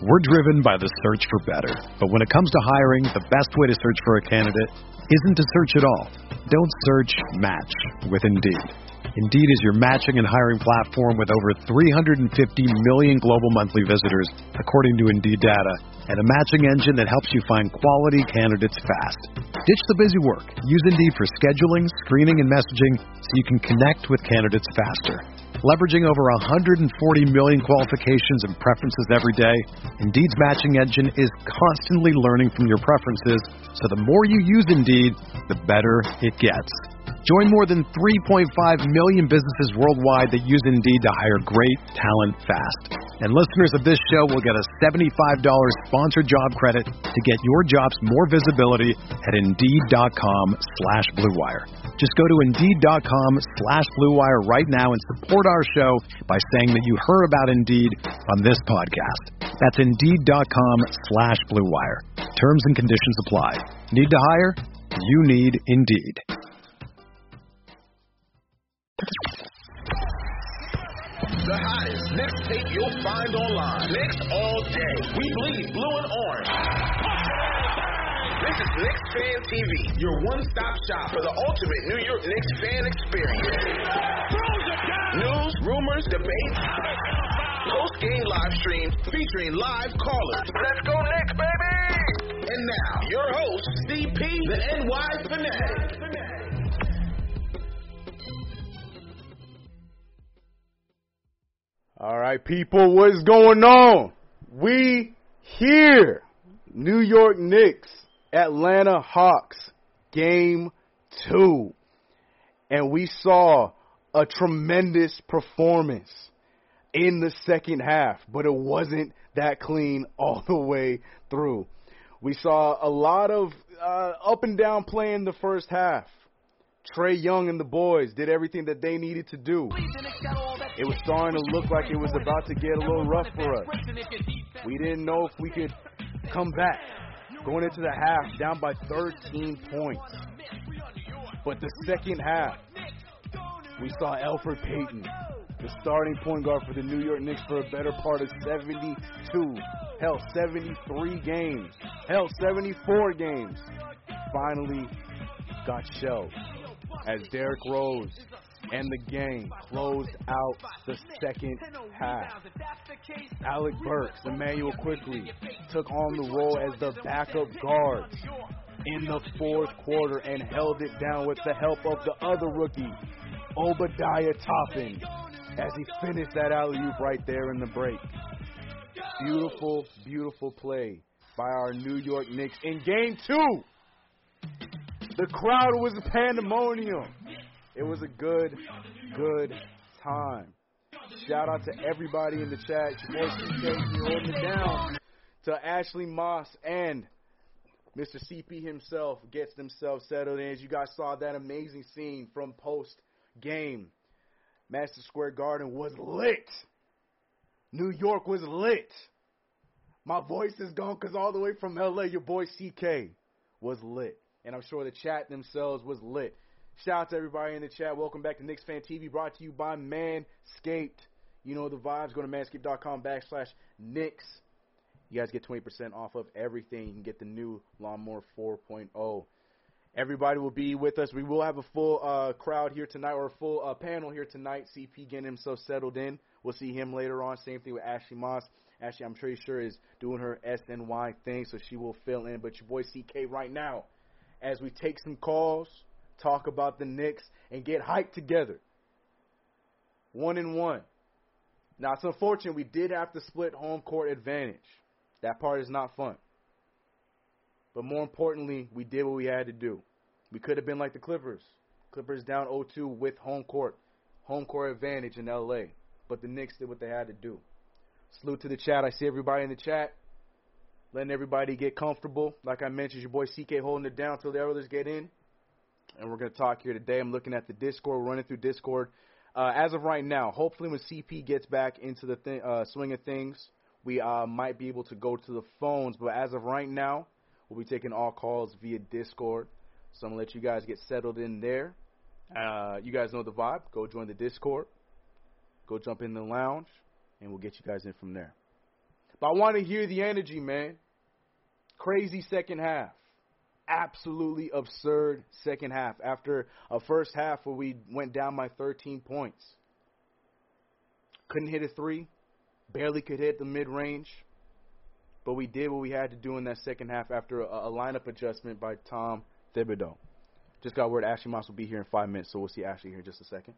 We're driven by the search for better. But when it comes to hiring, the best way to search for a candidate isn't to search at all. Don't search, match with Indeed. Indeed is your matching and hiring platform with over 350 million global monthly visitors, according to Indeed data, and a matching engine that helps you find quality candidates fast. Ditch the busy work. Use Indeed for scheduling, screening, and messaging so you can connect with candidates faster. Leveraging over 140 million qualifications and preferences every day, Indeed's matching engine is constantly learning from your preferences, so the more you use Indeed, the better it gets. Join more than 3.5 million businesses worldwide that use Indeed to hire great talent fast. And listeners of this show will get a $75 sponsored job credit to get your jobs more visibility at Indeed.com/Blue Wire. Just go to Indeed.com/Blue Wire right now and support our show by saying that you heard about Indeed on this podcast. That's Indeed.com/Blue Wire. Terms and conditions apply. Need to hire? You need Indeed. The hottest Knicks tape you'll find online. Knicks all day. We bleed blue and orange. This is Knicks Fan TV, your one-stop shop for the ultimate New York Knicks fan experience. News, rumors, debates, post-game live streams featuring live callers. Let's go Knicks, baby! And now, your host, CP, the NY Fanatic. All right, people, what's going on? We here. New York Knicks, Atlanta Hawks, Game 2. And we saw a tremendous performance in the second half, but it wasn't that clean all the way through. We saw a lot of up and down play in the first half. Trae Young and the boys did everything that they needed to do. It was starting to look like it was about to get a little rough for us. We didn't know if we could come back. Going into the half, down by 13 points. But the second half, we saw Elfrid Payton, the starting point guard for the New York Knicks for a better part of 72, 73 games, 74 games, finally got shelved as Derrick Rose and the gang closed out the second half. Alec Burks, Emmanuel Quickley took on the role as the backup guards in the fourth quarter and held it down with the help of the other rookie, Obadiah Toppin, as he finished that alley-oop right there in the break. Beautiful, beautiful play by our New York Knicks. In Game 2, the crowd was a pandemonium. It was a good time. Shout out to everybody in the chat. Your boy CK holding it down. To Ashley Moss and Mr. CP himself gets themselves settled in. As you guys saw that amazing scene from post-game. Madison Square Garden was lit. New York was lit. My voice is gone because all the way from LA, your boy CK was lit. And I'm sure the chat themselves was lit. Shout out to everybody in the chat. Welcome back to Knicks Fan TV, brought to you by Manscaped. You know the vibes. Go to manscaped.com/Knicks. You guys get 20% off of everything. You can get the new Lawnmower 4.0. Everybody will be with us. We will have a full crowd here tonight, or a full panel here tonight. CP getting himself settled in. We'll see him later on. Same thing with Ashley Moss. Ashley, I'm pretty sure, is doing her SNY thing, so she will fill in. But your boy CK right now, as we take some calls, talk about the Knicks, and get hyped together. 1-1. Now, it's unfortunate we did have to split home court advantage. That part is not fun. But more importantly, we did what we had to do. We could have been like the Clippers. Clippers down 0-2 with home court advantage in LA. But the Knicks did what they had to do. Salute to the chat. I see everybody in the chat. Letting everybody get comfortable. Like I mentioned, your boy CK holding it down until the others get in. And we're going to talk here today. I'm looking at the Discord. We're running through Discord. As of right now, hopefully when CP gets back into the swing of things, we might be able to go to the phones. But as of right now, we'll be taking all calls via Discord. So I'm going to let you guys get settled in there. You guys know the vibe. Go join the Discord. Go jump in the lounge. And we'll get you guys in from there. But I want to hear the energy, man. Crazy second half. Absolutely absurd second half. After a first half where we went down by 13 points. Couldn't hit a three. Barely could hit the mid-range. But we did what we had to do in that second half after a lineup adjustment by Tom Thibodeau. Just got word Ashley Moss will be here in 5 minutes, so we'll see Ashley here in just a second.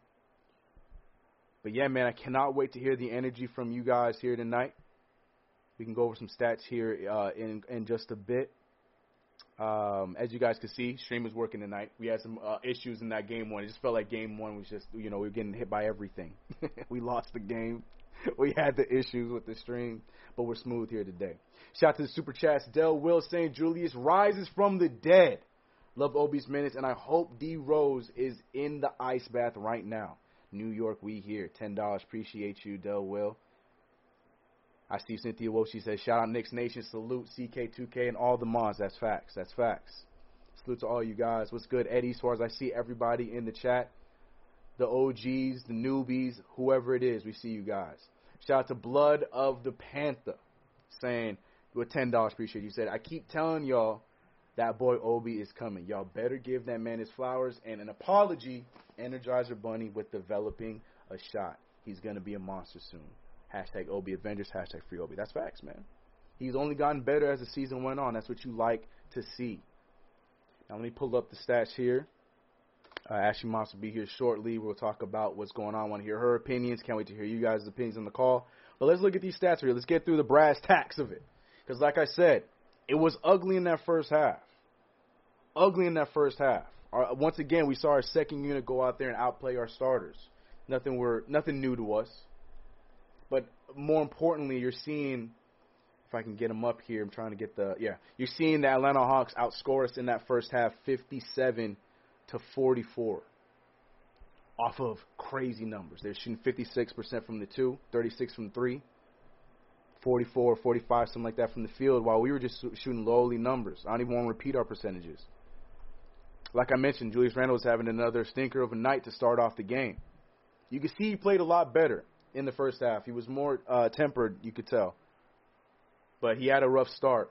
But yeah, man, I cannot wait to hear the energy from you guys here tonight. We can go over some stats here in just a bit. As you guys can see, stream was working tonight. We had some issues in that game one. It just felt like game one was just, we were getting hit by everything. We lost the game. We had the issues with the stream, but we're smooth here today. Shout out to the Super Chats. Del Will St. Julius rises from the dead. Love Obi's minutes, and I hope D. Rose is in the ice bath right now. New York, we here. $10. Appreciate you, Del Will. I see Cynthia Wolf. She says, shout out Knicks Nation. Salute CK2K and all the mods. That's facts. That's facts. Salute to all you guys. What's good, Eddie? As far as I see everybody in the chat, the OGs, the newbies, whoever it is, we see you guys. Shout out to Blood of the Panther saying, with $10, appreciate you. Said, I keep telling y'all that boy Obi is coming. Y'all better give that man his flowers and an apology. Energizer Bunny with developing a shot. He's going to be a monster soon. Hashtag Obi Avengers, hashtag Free Obi. That's facts, man. He's only gotten better as the season went on. That's what you like to see. Now, let me pull up the stats here. Ashley Moss will be here shortly. We'll talk about what's going on. I want to hear her opinions. Can't wait to hear you guys' opinions on the call. But let's look at these stats here. Let's get through the brass tacks of it. Because like I said, it was ugly in that first half. Ugly in that first half. Once again, we saw our second unit go out there and outplay our starters. Nothing new to us. But more importantly, you're seeing, if I can get them up here, I'm trying to get you're seeing the Atlanta Hawks outscore us in that first half 57-44 off of crazy numbers. They're shooting 56% from the 2, 36 from 3, 44, 45, something like that from the field, while we were just shooting lowly numbers. I don't even want to repeat our percentages. Like I mentioned, Julius Randle was having another stinker of a night to start off the game. You can see he played a lot better in the first half. He was more tempered, you could tell. But he had a rough start.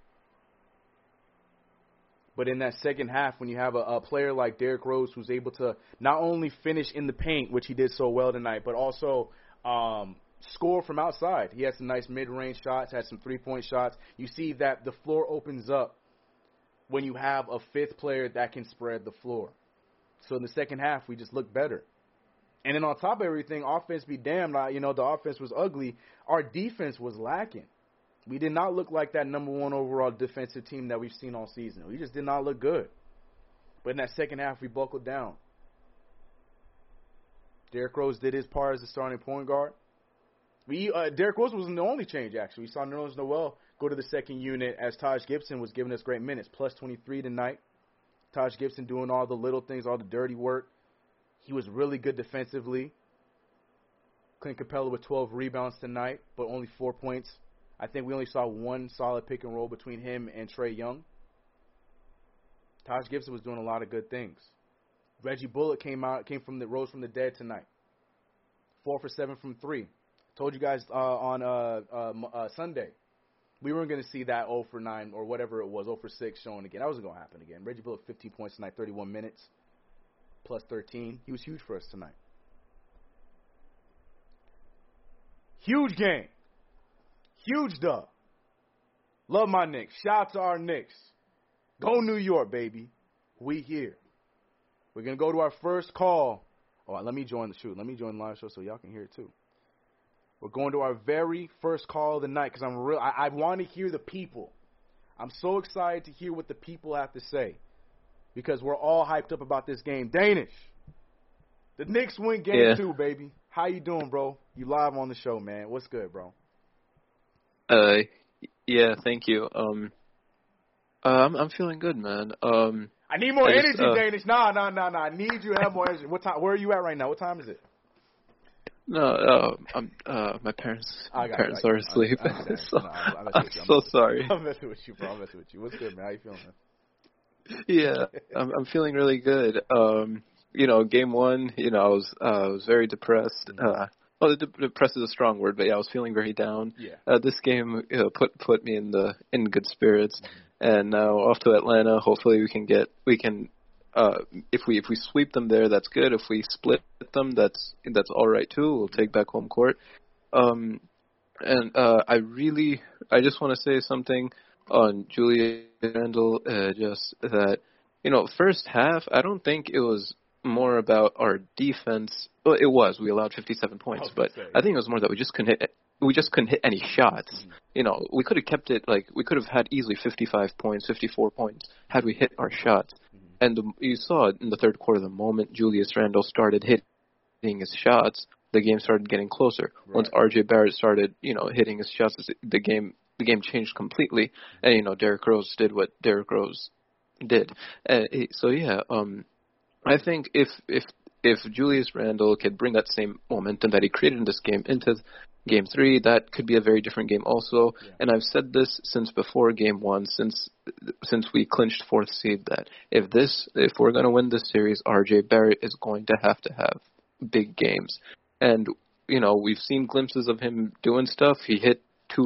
But in that second half, when you have a player like Derrick Rose who's able to not only finish in the paint, which he did so well tonight, but also score from outside. He had some nice mid-range shots, had some three-point shots. You see that the floor opens up when you have a fifth player that can spread the floor. So in the second half, we just looked better. And then on top of everything, offense be damned, the offense was ugly. Our defense was lacking. We did not look like that number one overall defensive team that we've seen all season. We just did not look good. But in that second half, we buckled down. Derrick Rose did his part as the starting point guard. Derrick Rose wasn't the only change, actually. We saw Nerlens Noel go to the second unit as Taj Gibson was giving us great minutes, plus 23 tonight. Taj Gibson doing all the little things, all the dirty work. He was really good defensively. Clint Capella with 12 rebounds tonight, but only 4 points. I think we only saw one solid pick and roll between him and Trae Young. Taj Gibson was doing a lot of good things. Reggie Bullock rose from the dead tonight. 4 for 7 from 3. Told you guys on Sunday, we weren't going to see that 0 for 9 or whatever it was, 0 for 6 showing again. That wasn't going to happen again. Reggie Bullock, 15 points tonight, 31 minutes, plus 13. He was huge for us tonight. Huge game. Huge dub. Love my Knicks. Shout out to our Knicks. Go New York, baby. We here. We're going to go to our first call. Oh, let me join the live show so y'all can hear it too. We're going to our very first call of the night because I want to hear the people. I'm so excited to hear what the people have to say because we're all hyped up about this game. Danish, the Knicks win game 2, baby. How you doing, bro? You live on the show, man. What's good, bro? Yeah, thank you. I'm feeling good, man. I need more energy, Danish. Nah. I need you to have more energy. What time? Where are you at right now? What time is it? No, my parents are asleep. I'm so sorry. I'm messing with you, bro. What's good, man? How you feeling, man? Yeah, I'm feeling really good. Game 1, I was very depressed. well, depressed is a strong word, but yeah, I was feeling very down. Yeah. This game put me in good spirits, and now off to Atlanta. Hopefully, if we sweep them there, that's good. If we split them, that's all right too. We'll take back home court. I just want to say something on Julius Randle, just that, first half, I don't think it was more about our defense. Well, it was. We allowed 57 points, but I think it was more that we just couldn't hit any shots. We could have kept it, we could have had easily 55 points, 54 points had we hit our shots. And you saw it in the third quarter, the moment Julius Randle started hitting his shots, the game started getting closer. Right. Once R.J. Barrett started, hitting his shots, the game changed completely. And, Derrick Rose did what Derrick Rose did. I think if Julius Randle could bring that same momentum that he created in this game into Game 3, that could be a very different game also. Yeah. And I've said this since before Game 1, since we clinched 4th seed, that if we're going to win this series, R.J. Barrett is going to have big games. And, we've seen glimpses of him doing stuff. He hit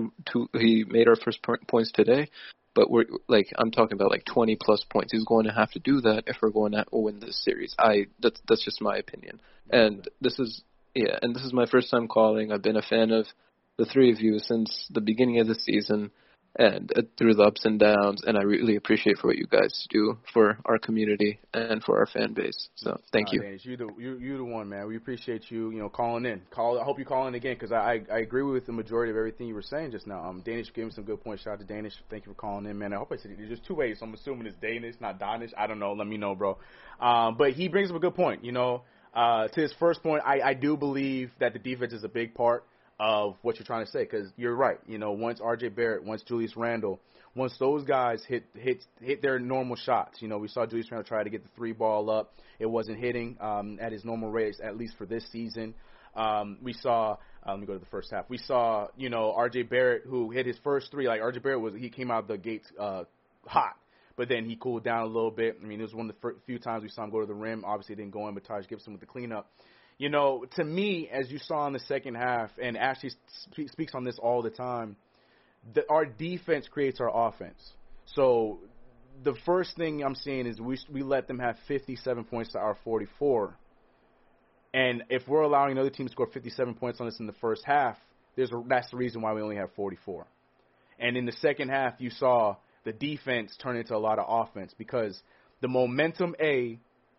he made our first points today. But I'm talking about 20 plus points. He's going to have to do that if we're going to win this series. That's just my opinion. And this is my first time calling. I've been a fan of the three of you since the beginning of the season, and through the ups and downs. And I really appreciate for what you guys do for our community and for our fan base. So thank you. Danish, you're the one, man. We appreciate you, calling in. I hope you call in again, because I agree with the majority of everything you were saying just now. Danish gave me some good points. Shout out to Danish. Thank you for calling in, man. I hope I said it. There's two ways. So I'm assuming it's Danish, not Danish. I don't know. Let me know, bro. But he brings up a good point. To his first point, I do believe that the defense is a big part of what you're trying to say, because you're right. Once R.J. Barrett, once Julius Randle, once those guys hit their normal shots, we saw Julius Randle try to get the 3 ball up. It wasn't hitting at his normal rate, at least for this season. We saw, let me go to the first half. We saw, R.J. Barrett, who hit his first 3. R.J. Barrett he came out the gates hot, but then he cooled down a little bit. It was one of the few times we saw him go to the rim. Obviously, it didn't go in, but Taj Gibson with the cleanup. To me, as you saw in the second half, and Ashley speaks on this all the time, our defense creates our offense. So the first thing I'm seeing is we let them have 57 points to our 44. And if we're allowing another team to score 57 points on us in the first half, that's the reason why we only have 44. And in the second half, you saw the defense turn into a lot of offense, because the momentum, A,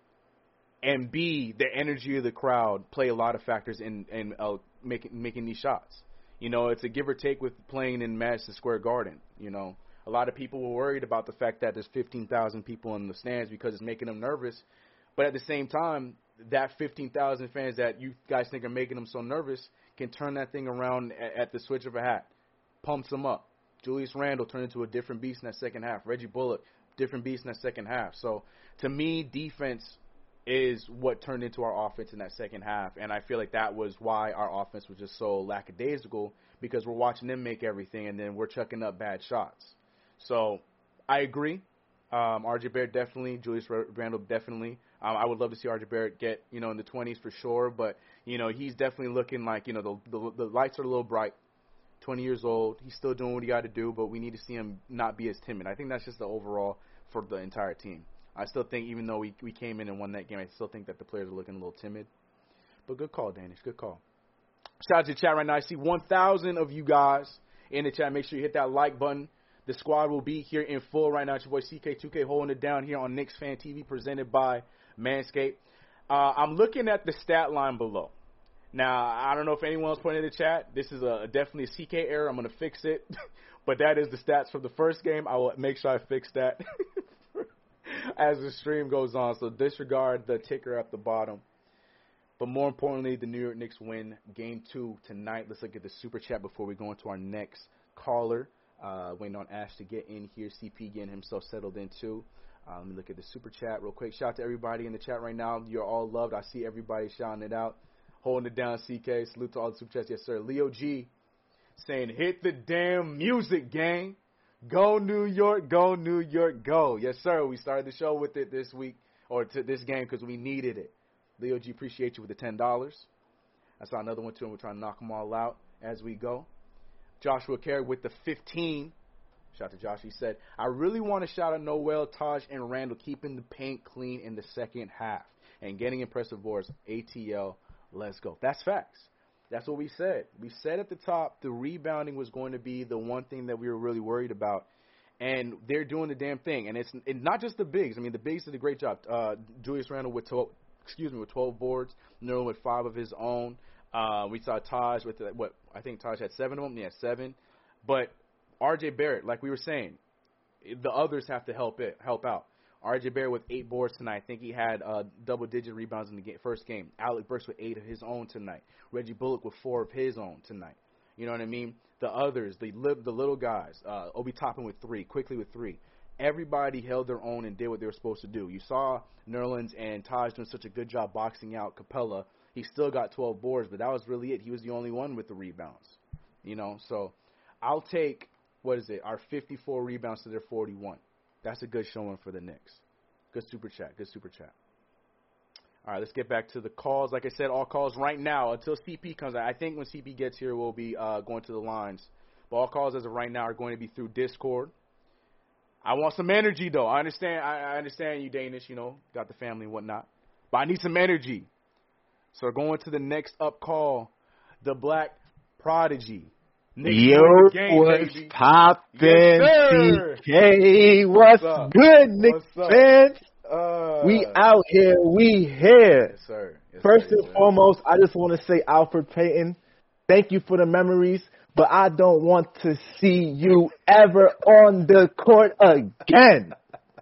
and B, the energy of the crowd play a lot of factors in making these shots. It's a give or take with playing in Madison Square Garden. A lot of people were worried about the fact that there's 15,000 people in the stands because it's making them nervous. But at the same time, that 15,000 fans that you guys think are making them so nervous can turn that thing around at the switch of a hat. Pumps them up. Julius Randle turned into a different beast in that second half. Reggie Bullock, different beast in that second half. So, to me, defense is what turned into our offense in that second half. And I feel like that was why our offense was just so lackadaisical, because we're watching them make everything and then we're chucking up bad shots. So I agree. R.J. Barrett definitely, Julius Randle definitely. I would love to see R.J. Barrett get, in the 20s for sure. But, he's definitely looking like, the lights are a little bright. 20 years old. He's still doing what he got to do, but we need to see him not be as timid. I think that's just the overall for the entire team. I still think, even though we came in and won that game, I still think that the players are looking a little timid. But good call, Danish. Good call. Shout out to the chat right now. I see 1,000 of you guys in the chat. Make sure you hit that like button. The squad will be here in full right now. It's your boy CK2K holding it down here on Knicks Fan TV, presented by Manscaped. I'm looking at the stat line below. Now, I don't know if anyone else put in the chat. This is definitely a CK error. I'm going to fix it. But that is the stats from the first game. I will make sure I fix that as the stream goes on. So disregard the ticker at the bottom. But more importantly, the New York Knicks win Game 2 tonight. Let's look at the Super Chat before we go into our next caller. Waiting on Ash to get in here. CP getting himself settled in too. Let me look at the Super Chat real quick. Shout out to everybody in the chat right now. You're all loved. I see everybody shouting it out. Holding it down, CK. Salute to all the Super Chats. Yes, sir. Leo G saying, hit the damn music, gang. Go New York, go New York, go. Yes, sir. We started the show with it this week, or to this game, because we needed it. Leo G, appreciate you with the $10. I saw another one, too, and we're trying to knock them all out as we go. Joshua Carey with the 15. Shout out to Josh. He said, I really want to shout out Noel, Taj, and Randall keeping the paint clean in the second half and getting impressive boards. ATL, let's go. That's facts. That's what we said. We said at the top the rebounding was going to be the one thing that we were really worried about. And they're doing the damn thing. And it's not just the bigs. I mean, the bigs did a great job. Julius Randle with 12 boards. Nerlens with 5 of his own. We saw Taj with, I think Taj had 7 of them. Yeah, 7. But R.J. Barrett, like we were saying, the others have to help out. R.J. Barrett with 8 boards tonight. I think he had double-digit rebounds in the first game. Alec Burks with 8 of his own tonight. Reggie Bullock with 4 of his own tonight. You know what I mean? The others, the little guys, Obi Toppin with 3, Quickly with 3. Everybody held their own and did what they were supposed to do. You saw Nerlens and Taj doing such a good job boxing out Capella. He still got 12 boards, but that was really it. He was the only one with the rebounds. You know, so I'll take, our 54 rebounds to their 41. That's a good showing for the Knicks. Good super chat. All right, let's get back to the calls. Like I said, all calls right now until CP comes out. I think when CP gets here, we'll be going to the lines. But all calls as of right now are going to be through Discord. I want some energy, though. I understand you Danish, got the family and whatnot. But I need some energy. So going to the next up call, the Black Prodigy. Yo, what's poppin', CK? What's good, Knicks fans? We out here. We here. Yes, sir. First and foremost, I just want to say, Alfred Payton, thank you for the memories, but I don't want to see you ever on the court again.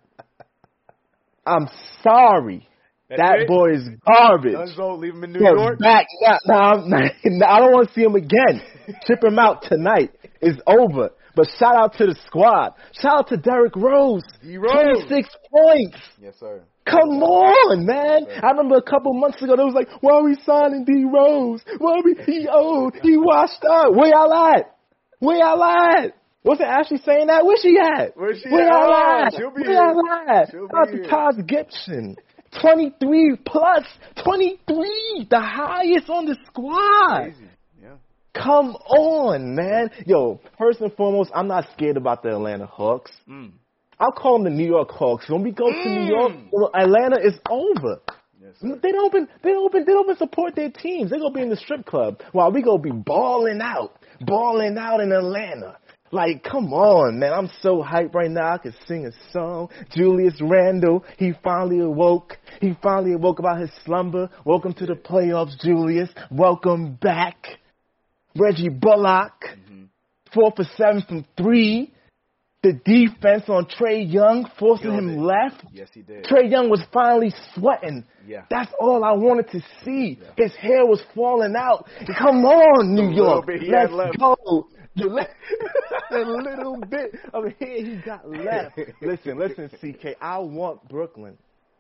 I'm sorry. That boy is garbage. Dunzo, leave him in New York. Back. I don't want to see him again. Ship him out tonight. It's over. But shout out to the squad. Shout out to Derrick Rose. 26 points. Yes, sir. Come on, man. I remember a couple months ago, they was like, why are we signing D. Rose? He old. He washed up. Where y'all at? Wasn't Ashley saying that? Where she at? Where y'all at? She'll be here. Shout out to Taj Gibson. 23 plus. 23. The highest on the squad. Crazy. Yeah. Come on, man. Yo, first and foremost, I'm not scared about the Atlanta Hawks. I'll call them the New York Hawks. When we go to New York, Atlanta is over. Yes, sir. They don't even support their teams. They're going to be in the strip club while we going to be balling out in Atlanta. Like, come on, man. I'm so hyped right now. I could sing a song. Julius Randle, he finally awoke. He finally awoke about his slumber. Welcome to the playoffs, Julius. Welcome back. Reggie Bullock, 4 for 7 from 3. The defense on Trae Young, forcing him left. Yes, he did. Trae Young was finally sweating. Yeah. That's all I wanted to see. Yeah. His hair was falling out. Come on, New York. Let's go. A little bit of hair he got left. Listen, CK. I want Brooklyn.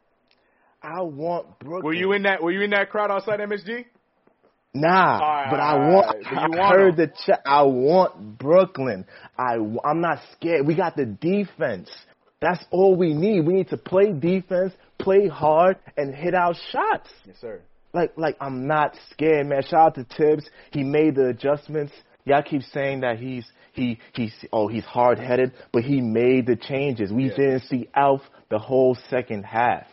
Were you in that crowd outside MSG? Nah, but I heard the chat. I want Brooklyn. I'm not scared. We got the defense. That's all we need. We need to play defense, play hard, and hit our shots. Yes, sir. Like I'm not scared, man. Shout out to Tibbs. He made the adjustments. Y'all keep saying that he's hard-headed, but he made the changes. We didn't see Alf the whole second half.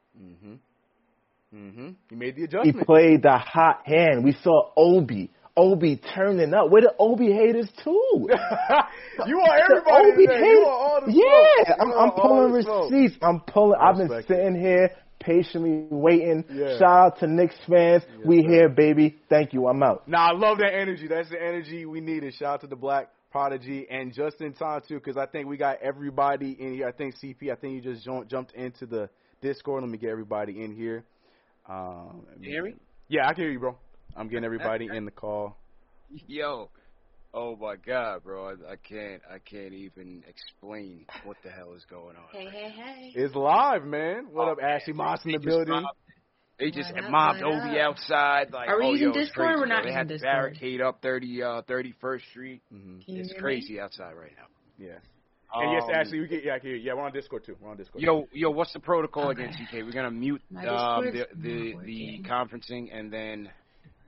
He made the adjustment. He played the hot hand. We saw Obi turning up. We're the Obi haters too. You are everybody. Obi haters. You are all the smoke. I'm pulling receipts. I've been sitting here patiently waiting. Yeah. Shout out to Knicks fans. Yes, we here, baby. Thank you. I'm out. Nah, I love that energy. That's the energy we needed. Shout out to the Black Prodigy, and just in time too, because I think we got everybody in here. I think CP. I think you just jumped into the Discord. Let me get everybody in here. You hear me? Yeah, I can hear you, bro. I'm getting everybody in the call. Yo, oh my God, bro! I can't even explain what the hell is going on. Hey! It's live, man. What up, Ashley Moss in the building? They just mobbed Obi outside. Like, are we using Discord crazy, or we're not They using had Discord? Barricade up 31st Street. It's crazy me? outside right now. Yeah. And yes, Ashley, I can hear you. Yeah, we're on Discord too. Yo, what's the protocol again, CK? We're gonna mute the Discord? conferencing and then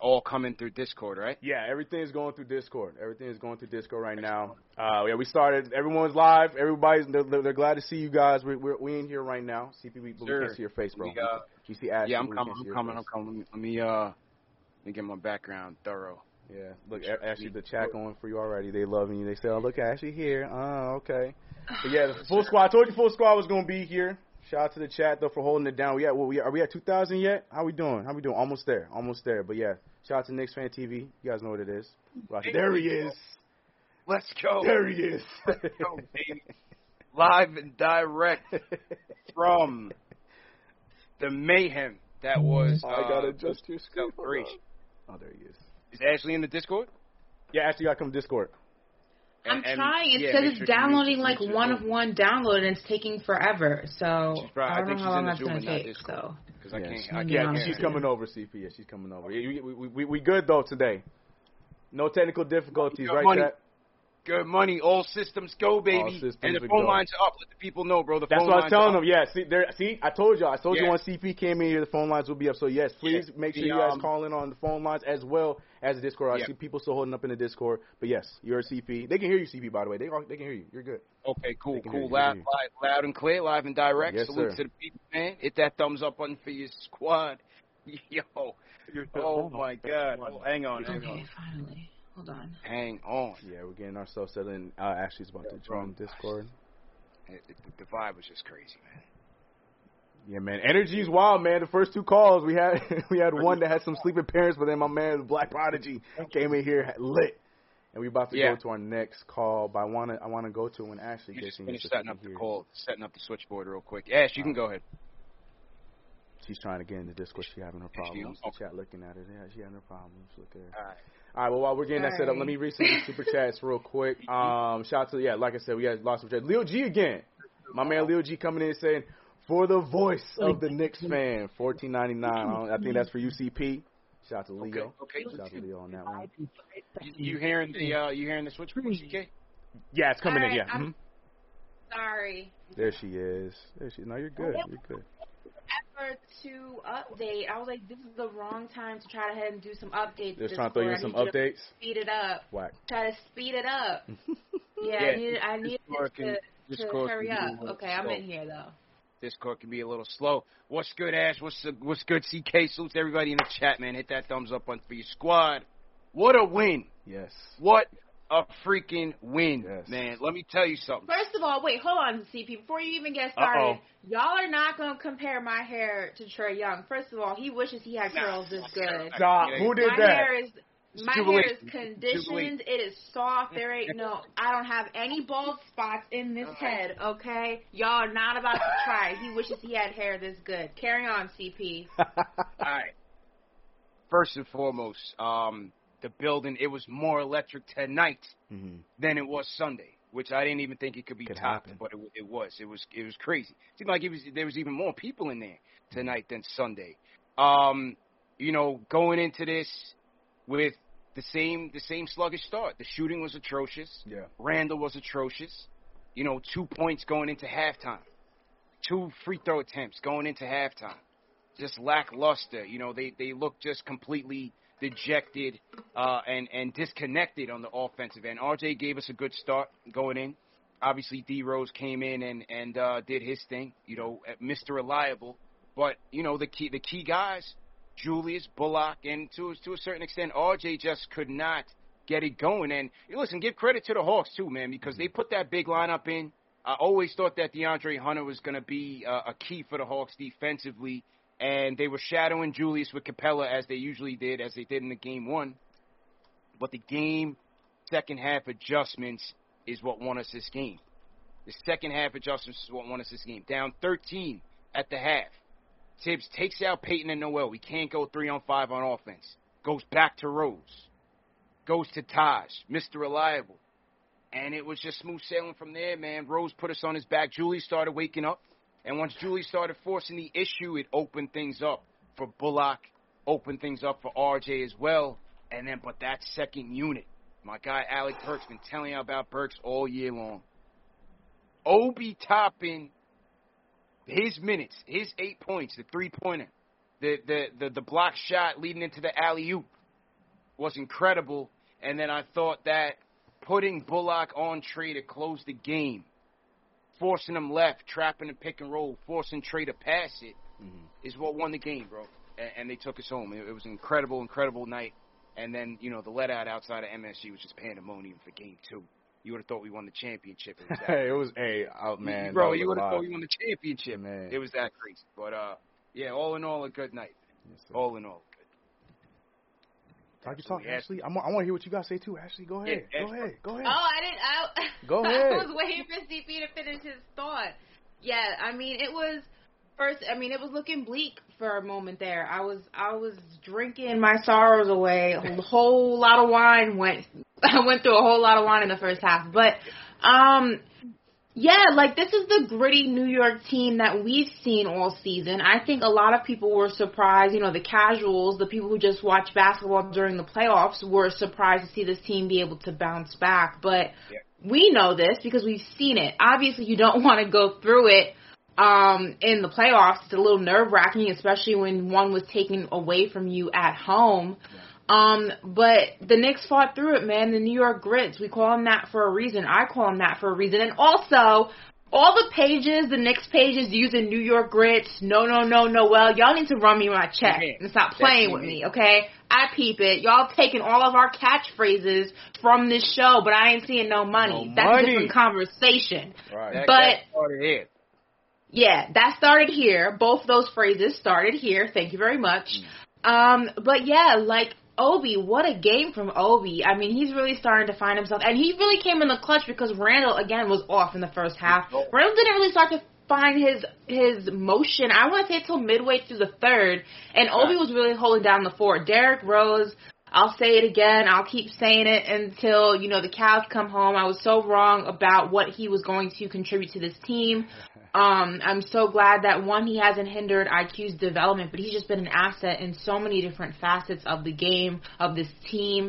all coming through Discord, right? Yeah, everything is going through Discord. Everything is going through Discord right now. Yeah, we started. Everyone's live. Everybody's they're glad to see you guys. We in here right now. CP, we can't see your face, bro. You see Ashley? Yeah, I'm coming. Let me get my background thorough. Yeah, look, Ashley, the chat going for you already. They loving you. They say, "Oh, look, Ashley here." Oh, okay. But yeah, the full squad. I told you full squad was gonna be here. Shout out to the chat though for holding it down. Are we at 2,000 yet? How we doing? Almost there. But yeah, shout out to Knicks Fan TV. You guys know what it is. Right. There he is. Let's go. There he is. Let's go, baby. Live and direct from the mayhem that was. I gotta adjust your screen. Oh, there he is. Is Ashley in the Discord? Yeah, Ashley, gotta come to Discord. I'm trying. It says it's downloading like one of one download, and it's taking forever. So I don't know how long that's going to take. So I can't. She's coming over, CP. Yeah, she's coming over. We good though today. No technical difficulties, right, chat? Good money. All systems go, baby. And the phone lines are up. Let the people know, bro. That's what I was telling them. Yeah, see, I told y'all. I told you when CP came in here, the phone lines will be up. So, yes, please make sure you guys call in on the phone lines as well as the Discord. I see people still holding up in the Discord. But, yes, you're a CP. They can hear you, CP, by the way. They can hear you. You're good. Okay, cool. Loud and clear, live and direct. Yes, Salute sir. to the people, man. Hit that thumbs up button for your squad. Yo. Oh, my God. Oh, hang on. Okay, finally. Hold on. Hang on. Yeah, we're getting ourselves set in. Ashley's about to join Discord. The vibe was just crazy, man. Yeah, man. Energy's wild, man. The first two calls, we had one that had some sleeping parents, but then my man, the Black Prodigy, came in here lit. And we about to go to our next call, but I wanna go to when Ashley gets in. Finish setting up the call, setting up the switchboard real quick. Ash, you can go ahead. She's trying to get in the Discord. She's having her problems. The chat looking at it. Yeah, she having her problems. Look at her. All right, well, while we're getting that set up, let me read some super chats real quick. Shout out to, like I said, we had lots of chats. Leo G again. My man Leo G coming in and saying, for the voice of the Knicks fan, $14.99. I think that's for UCP. Shout out to Leo. Okay. Shout out to Leo on that one. You hearing the switchboard, CK? Yeah, it's coming in, yeah. I'm sorry. There she is. No, you're good. You're good. Effort to update. I was like, this is the wrong time to try to head and do some updates. Just trying to throw you in some updates. Speed it up. Whack. Try to speed it up. I need to hurry up. Okay, I'm in here though. Discord can be a little slow. What's good, Ash? What's good, CK? Salute everybody in the chat, man. Hit that thumbs up button for your squad. What a win. Yes. What a freaking win, man. Let me tell you something. First of all, wait, hold on, CP. Before you even get started, y'all are not going to compare my hair to Trae Young. First of all, he wishes he had curls this good. Stop. Who did that? My hair is conditioned. It is soft. There ain't I don't have any bald spots in this head, okay? Y'all are not about to try. He wishes he had hair this good. Carry on, CP. All right. First and foremost, the building, it was more electric tonight than it was Sunday, which I didn't even think it could be topped, but it was. It was crazy. It seemed like there was even more people in there tonight than Sunday. Going into this with the same sluggish start. The shooting was atrocious. Yeah. Randall was atrocious. 2 points going into halftime. 2 free throw attempts going into halftime. Just lackluster. They looked just completely dejected and disconnected on the offensive end. RJ gave us a good start going in. Obviously, D Rose came in and did his thing. Mr. Reliable. But the key guys, Julius, Bullock, and to a certain extent, RJ just could not get it going. And listen, give credit to the Hawks too, man, because they put that big lineup in. I always thought that DeAndre Hunter was going to be a key for the Hawks defensively. And they were shadowing Julius with Capella as they usually did, as they did in the game one. But the game second half adjustments is what won us this game. The second half adjustments is what won us this game. Down 13 at the half. Tibbs takes out Peyton and Noel. We can't go 3-on-5 on offense. Goes back to Rose. Goes to Taj, Mr. Reliable. And it was just smooth sailing from there, man. Rose put us on his back. Julie started waking up. And once Julie started forcing the issue, it opened things up for Bullock, opened things up for RJ as well. But that second unit, my guy Alec Burks, been telling you about Burks all year long. Obi Toppin, his minutes, his 8 points, the 3-pointer, the block shot leading into the alley-oop, was incredible. And then I thought that putting Bullock on Trey to close the game, forcing him left, trapping the pick and roll, forcing Trey to pass it, is what won the game, bro. And they took us home. It was an incredible, incredible night. And then, you know, the let-out outside of MSG was just pandemonium for Game 2. You would have thought we won the championship. Man. Bro, you would have thought we won the championship. Man. It was that crazy. But, yeah, all in all, a good night. Yes, all in all, good. Talk, Ashley. I want to hear what you got to say, too. Ashley, go ahead. Oh, I didn't. Go ahead. I was waiting for CP to finish his thought. Yeah, I mean, it was looking bleak for a moment there. I was drinking my sorrows away. A whole lot of wine I went through a whole lot of wine in the first half. But, yeah, like, this is the gritty New York team that we've seen all season. I think a lot of people were surprised, you know, the casuals, the people who just watch basketball during the playoffs were surprised to see this team be able to bounce back. But we know this because we've seen it. Obviously, you don't want to go through it in the playoffs. It's a little nerve-wracking, especially when one was taken away from you at home. But the Knicks fought through it, man. The New York Grits, we call them that for a reason. I call them that for a reason. And also, all the pages, the Knicks pages using New York Grits, no, well, y'all need to run me my check and stop playing with me, okay? I peep it. Y'all taking all of our catchphrases from this show, but I ain't seeing no money. That's a different conversation. Right. That started here. Yeah, that started here. Both those phrases started here. Thank you very much. But yeah, like, Obi, what a game from Obi. I mean, he's really starting to find himself. And he really came in the clutch because Randall, again, was off in the first half. Randall didn't really start to find his motion, I want to say, until midway through the third. And Obi was really holding down the fort. Derrick Rose, I'll say it again. I'll keep saying it until, you know, the cows come home. I was so wrong about what he was going to contribute to this team. I'm so glad that, one, he hasn't hindered IQ's development, but he's just been an asset in so many different facets of the game, of this team.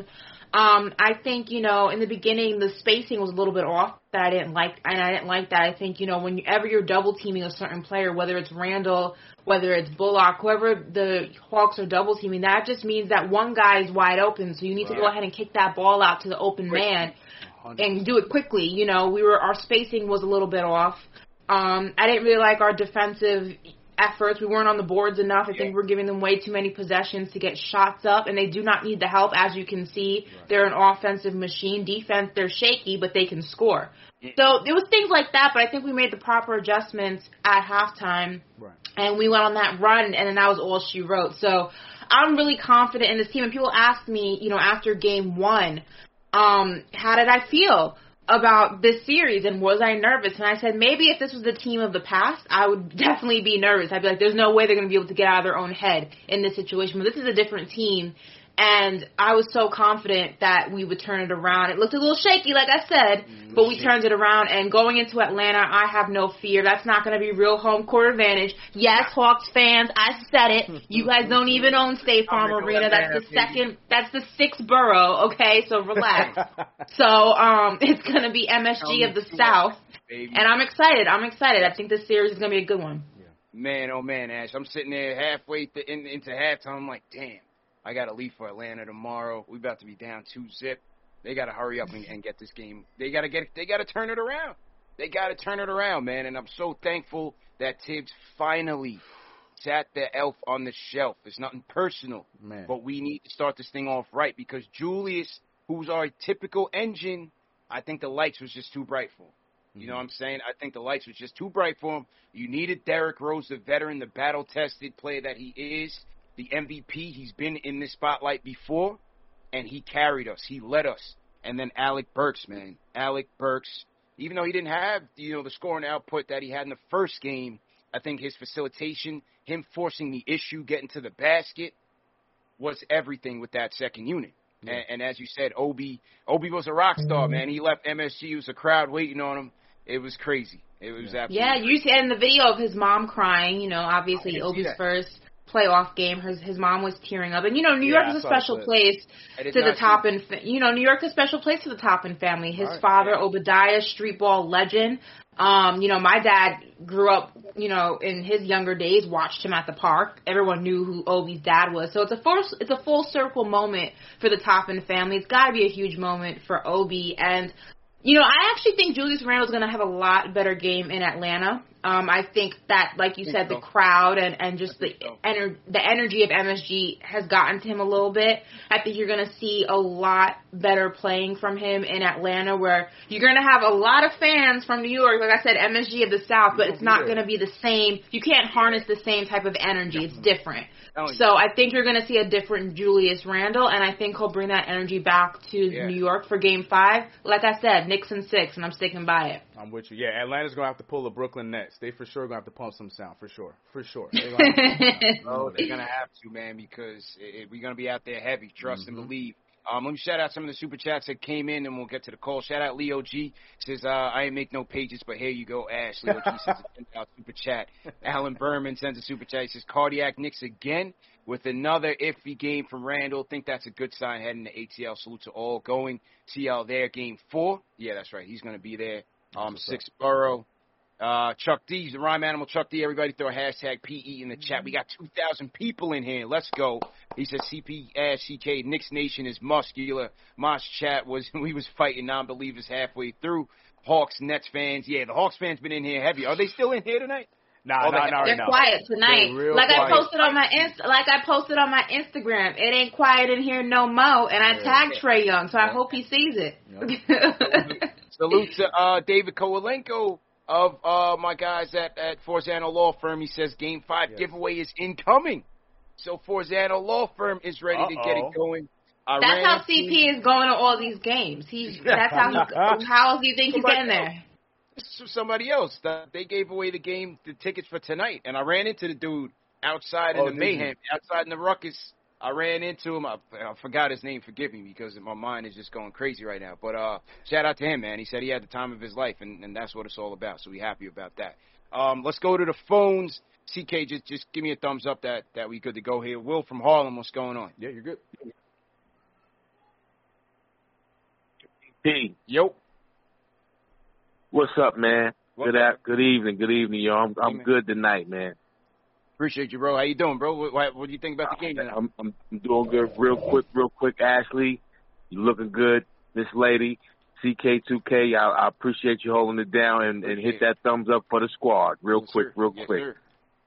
I think, you know, in the beginning, the spacing was a little bit off that I didn't like, and I didn't like that. I think, you know, whenever you're double-teaming a certain player, whether it's Randall, whether it's Bullock, whoever the Hawks are double-teaming, that just means that one guy is wide open, so you need to go ahead and kick that ball out to the open man and do it quickly. You know, our spacing was a little bit off. I didn't really like our defensive efforts. We weren't on the boards enough. I think we're giving them way too many possessions to get shots up, and they do not need the help. As you can see, they're an offensive machine. Defense, they're shaky, but they can score. So it was things like that, but I think we made the proper adjustments at halftime, and we went on that run, and then that was all she wrote. So I'm really confident in this team, and people asked me, you know, after game one, how did I feel about this series, and was I nervous? And I said, maybe if this was the team of the past, I would definitely be nervous. I'd be like, there's no way they're going to be able to get out of their own head in this situation. But this is a different team, and I was so confident that we would turn it around. It looked a little shaky, like I said, but we turned it around, and going into Atlanta, I have no fear. That's not going to be real home court advantage. Yes, Hawks fans, I said it. You guys don't even own State Farm Arena. That's the sixth borough, okay? So relax. So it's going to be MSG of the South, and I'm excited. I think this series is going to be a good one. Man, oh man, Ash, I'm sitting there halfway into halftime. I'm like, damn. I got to leave for Atlanta tomorrow. We're about to be down 2-0. They got to hurry up and get this game. They got to turn it around. They got to turn it around, man. And I'm so thankful that Tibbs finally sat the elf on the shelf. It's nothing personal, but we need to start this thing off right because Julius, who's our typical engine, I think the lights was just too bright for him. You know what I'm saying? I think the lights was just too bright for him. You needed Derrick Rose, the veteran, the battle-tested player that he is. The MVP, he's been in this spotlight before, and he carried us. He led us. And then Alec Burks, man. Alec Burks, even though he didn't have, you know, the scoring output that he had in the first game, I think his facilitation, him forcing the issue, getting to the basket, was everything with that second unit. And as you said, Obi was a rock star, man. He left MSG. It was a crowd waiting on him. It was crazy. It was absolutely crazy. You see in the video of his mom crying, you know, obviously Obi's first playoff game. His mom was tearing up, and New York is a special place to the Toppin. New York's a special place to the Toppin family. His father, Obadiah, street ball legend. My dad grew up, in his younger days, watched him at the park. Everyone knew who Obi's dad was. So it's a full circle moment for the Toppin family. It's got to be a huge moment for Obi. And, I actually think Julius Randle's going to have a lot better game in Atlanta. I think that, like you said, the crowd and just the energy of MSG has gotten to him a little bit. I think you're going to see a lot better playing from him in Atlanta, where you're going to have a lot of fans from New York, like I said, MSG of the South, but it's not going to be the same. You can't harness the same type of energy. It's different. So I think you're going to see a different Julius Randle, and I think he'll bring that energy back to New York for Game 5. Like I said, Knicks in 6, and I'm sticking by it. I'm with you. Yeah, Atlanta's going to have to pull the Brooklyn Nets. They for sure going to have to pump some sound, for sure. They're going to have to, man, because we're going to be out there heavy, trust and believe. Let me shout out some of the super chats that came in, and we'll get to the call. Shout out Leo G. Says, I ain't make no pages, but here you go, Ash. Leo G sends a $10 super chat. Alan Berman sends a super chat. He says, Cardiac Knicks again with another iffy game from Randle. Think that's a good sign heading to ATL. Salute to all going. TL there, Game 4. Yeah, that's right. He's going to be there. 6 Borough. Chuck D, the rhyme animal Chuck D. Everybody throw a hashtag PE in the chat. We got 2,000 people in here. Let's go. He says CP CK Knicks Nation is muscular. Mosh chat we was fighting non-believers halfway through. Hawks Nets fans. Yeah, the Hawks fans been in here heavy. Are they still in here tonight? Nah, they're quiet tonight. Like quiet. I posted on my Instagram. It ain't quiet in here no mo. And I tagged Trae Young, so I hope he sees it. Salute to David Kowalenko of my guys at Forzano Law Firm. He says Game 5 giveaway is incoming. So Forzano Law Firm is ready to get it going. That's how CP is going to all these games. That's how else do you think he's getting there? Somebody else. They gave away the tickets for tonight, and I ran into the dude outside in the mayhem, outside in the ruckus. I ran into him. I forgot his name. Forgive me, because my mind is just going crazy right now. But shout out to him, man. He said he had the time of his life, and that's what it's all about. So we're happy about that. Let's go to the phones. CK, just give me a thumbs up that we good to go here. Will from Harlem, what's going on? Yeah, you're good. P. Yo. What's up, man? Good evening, y'all. I'm good tonight, man. Appreciate you, bro. How you doing, bro? What do you think about the game? I'm doing good. Real quick, Ashley, you looking good. This lady, CK2K, I appreciate you holding it down and hit that thumbs up for the squad. Real quick. Sir.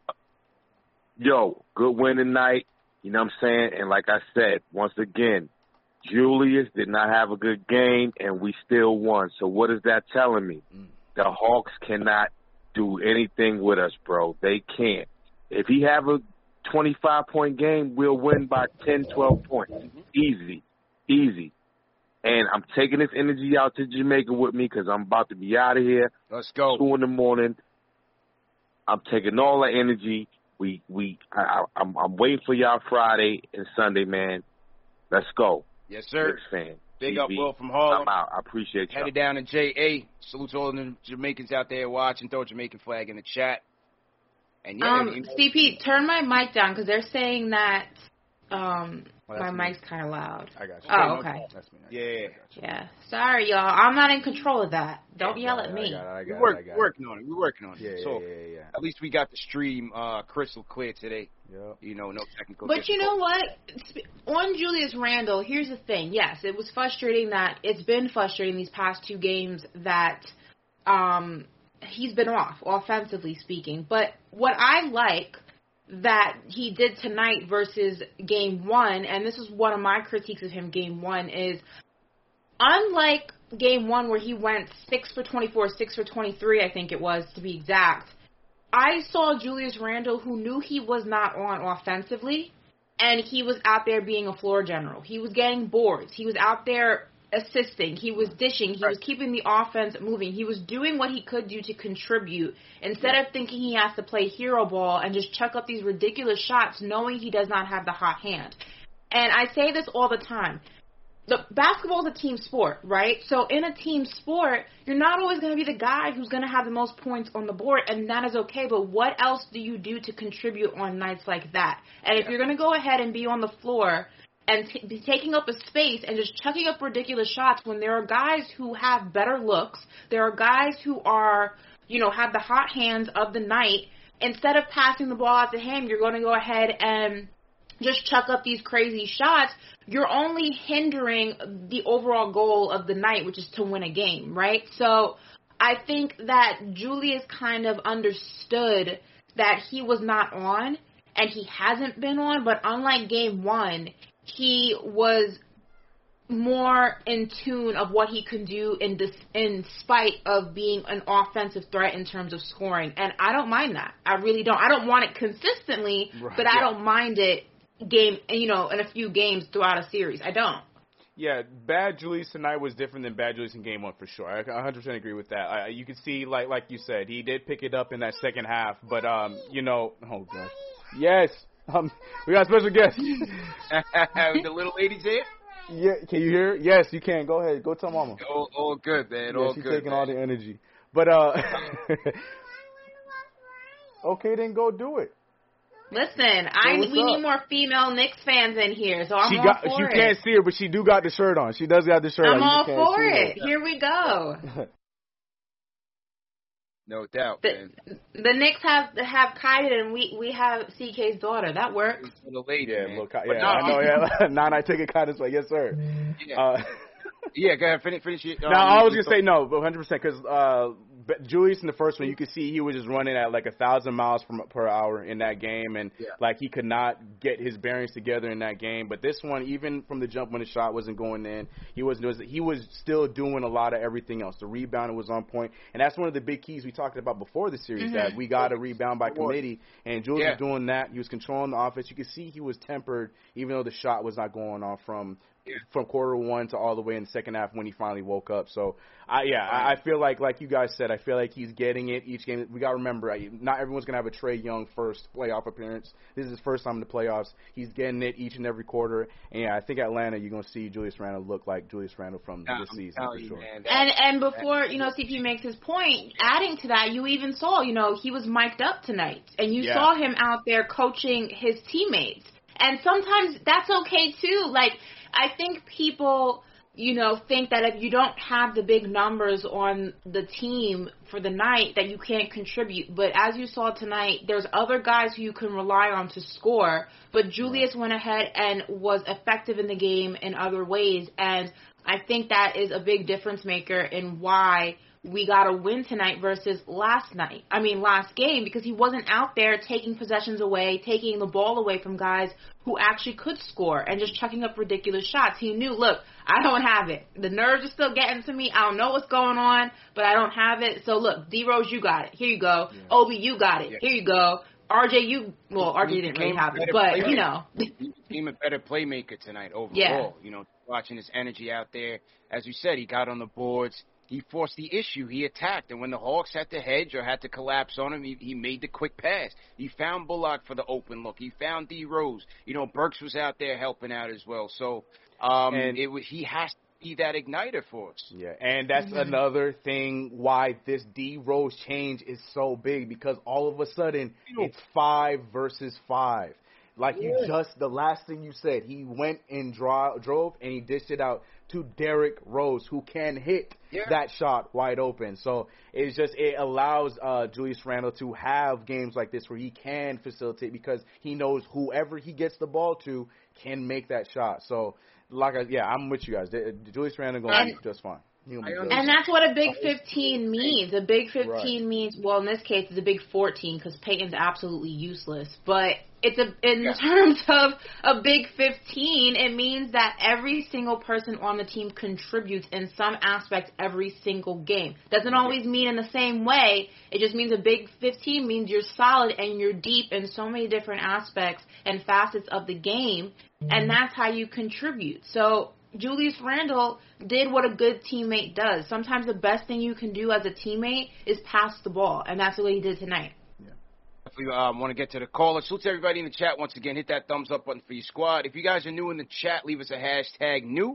Yo, good win tonight. You know what I'm saying? And like I said, once again, Julius did not have a good game, and we still won. So what is that telling me? The Hawks cannot do anything with us, bro. They can't. If he have a 25-point game, we'll win by 10, 12 points. Easy. And I'm taking this energy out to Jamaica with me because I'm about to be out of here. Let's go. 2 in the morning. I'm taking all the energy. I'm waiting for y'all Friday and Sunday, man. Let's go. Yes, sir. Knicks fan. Big TV. up, Will from Harlem. I'm out. I appreciate you. Headed down to JA. Salute to all the Jamaicans out there watching. Throw a Jamaican flag in the chat. And CP, turn my mic down because they're saying that my mic's kind of loud. I got you. Oh, okay. That's me. Yeah. Sorry, y'all. I'm not in control of that. Don't yell at me. We're working on it. Yeah. So at least we got the stream crystal clear today. Yep. No technical. But you know what? On Julius Randle, here's the thing. Yes, it was frustrating that it's been frustrating these past 2 games that he's been off, offensively speaking. But what I like that he did tonight versus Game 1, and this is one of my critiques of him, Game 1, is unlike Game 1 where he went 6 for 24, 6 for 23, I think it was, to be exact, I saw Julius Randle who knew he was not on offensively, and he was out there being a floor general. He was getting boards. He was out there assisting. He was dishing. He was keeping the offense moving. He was doing what he could do to contribute instead of thinking he has to play hero ball and just chuck up these ridiculous shots knowing he does not have the hot hand. And I say this all the time. the basketball is a team sport, right? So in a team sport, you're not always going to be the guy who's going to have the most points on the board, and that is okay. But what else do you do to contribute on nights like that? And if you're going to go ahead and be on the floor and be taking up a space and just chucking up ridiculous shots when there are guys who have better looks, there are guys who are, have the hot hands of the night, instead of passing the ball out to him, you're going to go ahead and just chuck up these crazy shots, you're only hindering the overall goal of the night, which is to win a game, right? So I think that Julius kind of understood that he was not on, and he hasn't been on, but unlike game one, he was more in tune of what he can do in spite of being an offensive threat in terms of scoring. And I don't mind that. I really don't. I don't want it consistently, but I don't mind it in a few games throughout a series. I don't. Yeah, bad Julius tonight was different than bad Julius in game one for sure. I 100% agree with that. You can see, like you said, he did pick it up in that second half, but oh gosh, yes, we got a special guest. The little lady's here. Yeah, can you hear? Yes, you can. Go ahead. Go tell Mama. All good, man. Yeah, she's taking all the energy. But okay, then go do it. Listen, we need more female Knicks fans in here, so I'm all for it. You can't see her, but she do got the shirt on. She does got the shirt on. I'm all for it. Here we go. No doubt, man. The Knicks have kited, and we have CK's daughter. That works. The lady, yeah, man. I know. Yeah, I took it kind of way. Yes, sir. Yeah. Yeah, go ahead. Finish it. No, I was gonna say no, but 100% because Julius in the first one, you could see he was just running at like 1,000 miles per hour in that game, and like he could not get his bearings together in that game. But this one, even from the jump when the shot wasn't going in, he was still doing a lot of everything else. The rebounding was on point, and that's one of the big keys we talked about before the series, that we got a rebound by committee, and Julius was doing that. He was controlling the offense. You could see he was tempered, even though the shot was not going on from quarter one to all the way in the second half when he finally woke up. So, I feel like you guys said, I feel like he's getting it each game. We got to remember, not everyone's going to have a Trae Young first playoff appearance. This is his first time in the playoffs. He's getting it each and every quarter. And I think Atlanta, you're going to see Julius Randle look like Julius Randle from this season for sure. And before, CP makes his point, adding to that, you even saw, he was mic'd up tonight. And you saw him out there coaching his teammates. And sometimes that's okay, too. Like, I think people, think that if you don't have the big numbers on the team for the night that you can't contribute. But as you saw tonight, there's other guys who you can rely on to score. But Julius went ahead and was effective in the game in other ways. And I think that is a big difference maker in why we got a win tonight versus last game, because he wasn't out there taking possessions away, taking the ball away from guys who actually could score and just chucking up ridiculous shots. He knew, look, I don't have it. The nerves are still getting to me. I don't know what's going on, but I don't have it. So, look, D-Rose, you got it. Here you go. Yeah. Obi, you got it. Yeah. Here you go. RJ, RJ didn't really have it, but, He became a better playmaker tonight overall. Yeah. Watching his energy out there. As you said, he got on the boards. He forced the issue. He attacked. And when the Hawks had to hedge or had to collapse on him, he made the quick pass. He found Bullock for the open look. He found D. Rose. Burks was out there helping out as well. So he has to be that igniter for us. Yeah, and that's another thing why this D. Rose change is so big, because all of a sudden it's 5 versus 5. Like the last thing you said, he went and drove and he dished it out to Derrick Rose, who can hit that shot wide open. So it allows Julius Randle to have games like this where he can facilitate, because he knows whoever he gets the ball to can make that shot. So, I'm with you guys. Julius Randle going to be just fine. And that's what a Big 15 means. A Big 15 means, well, in this case, it's a Big 14 because Peyton's absolutely useless. But in terms of a Big 15, it means that every single person on the team contributes in some aspect every single game. Doesn't always mean in the same way. It just means a Big 15 means you're solid and you're deep in so many different aspects and facets of the game, and that's how you contribute. So Julius Randle did what a good teammate does. Sometimes the best thing you can do as a teammate is pass the ball, and that's what he did tonight. If we want to get to the callers, salute to everybody in the chat once again. Hit that thumbs up button for your squad. If you guys are new in the chat, leave us a hashtag new.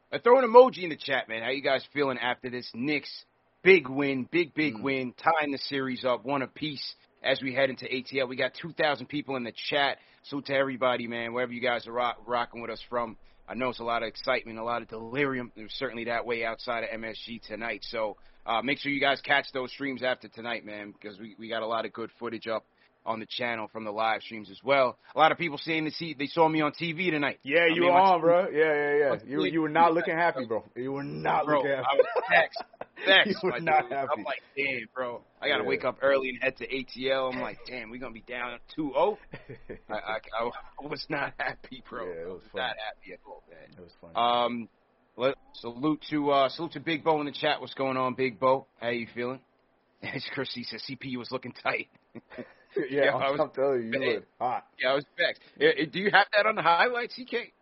Throw an emoji in the chat, man. How you guys feeling after this Knicks big win, big win, tying the series up, one apiece as we head into ATL. We got 2,000 people in the chat. Salute to everybody, man, wherever you guys are rocking with us from. I know it's a lot of excitement, a lot of delirium. It was certainly that way outside of MSG tonight. So make sure you guys catch those streams after tonight, man, because we got a lot of good footage up on the channel from the live streams as well. A lot of people saying they saw me on TV tonight. Yeah, you were on, bro. Yeah. You were not looking happy, bro. You were not looking happy. I was vexed. You were not happy. I'm like, damn, bro. I got to wake up early and head to ATL. I'm like, damn, we're going to be down 2-0. I was not happy, bro. Yeah, it was fun. Not happy at all, man. It was fun. Salute to Big Bo in the chat. What's going on, Big Bo? How you feeling? As Chrissy says, CPU was looking tight. Yeah, I'm telling you, you look hot. Yeah, I was vexed. Do you have that on the highlights, CK?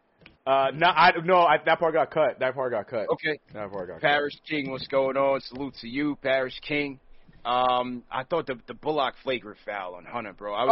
That part got cut. Okay. That part got cut. Parish King, what's going on? Salute to you, Parish King. I thought the Bullock flagrant foul on Hunter, bro. I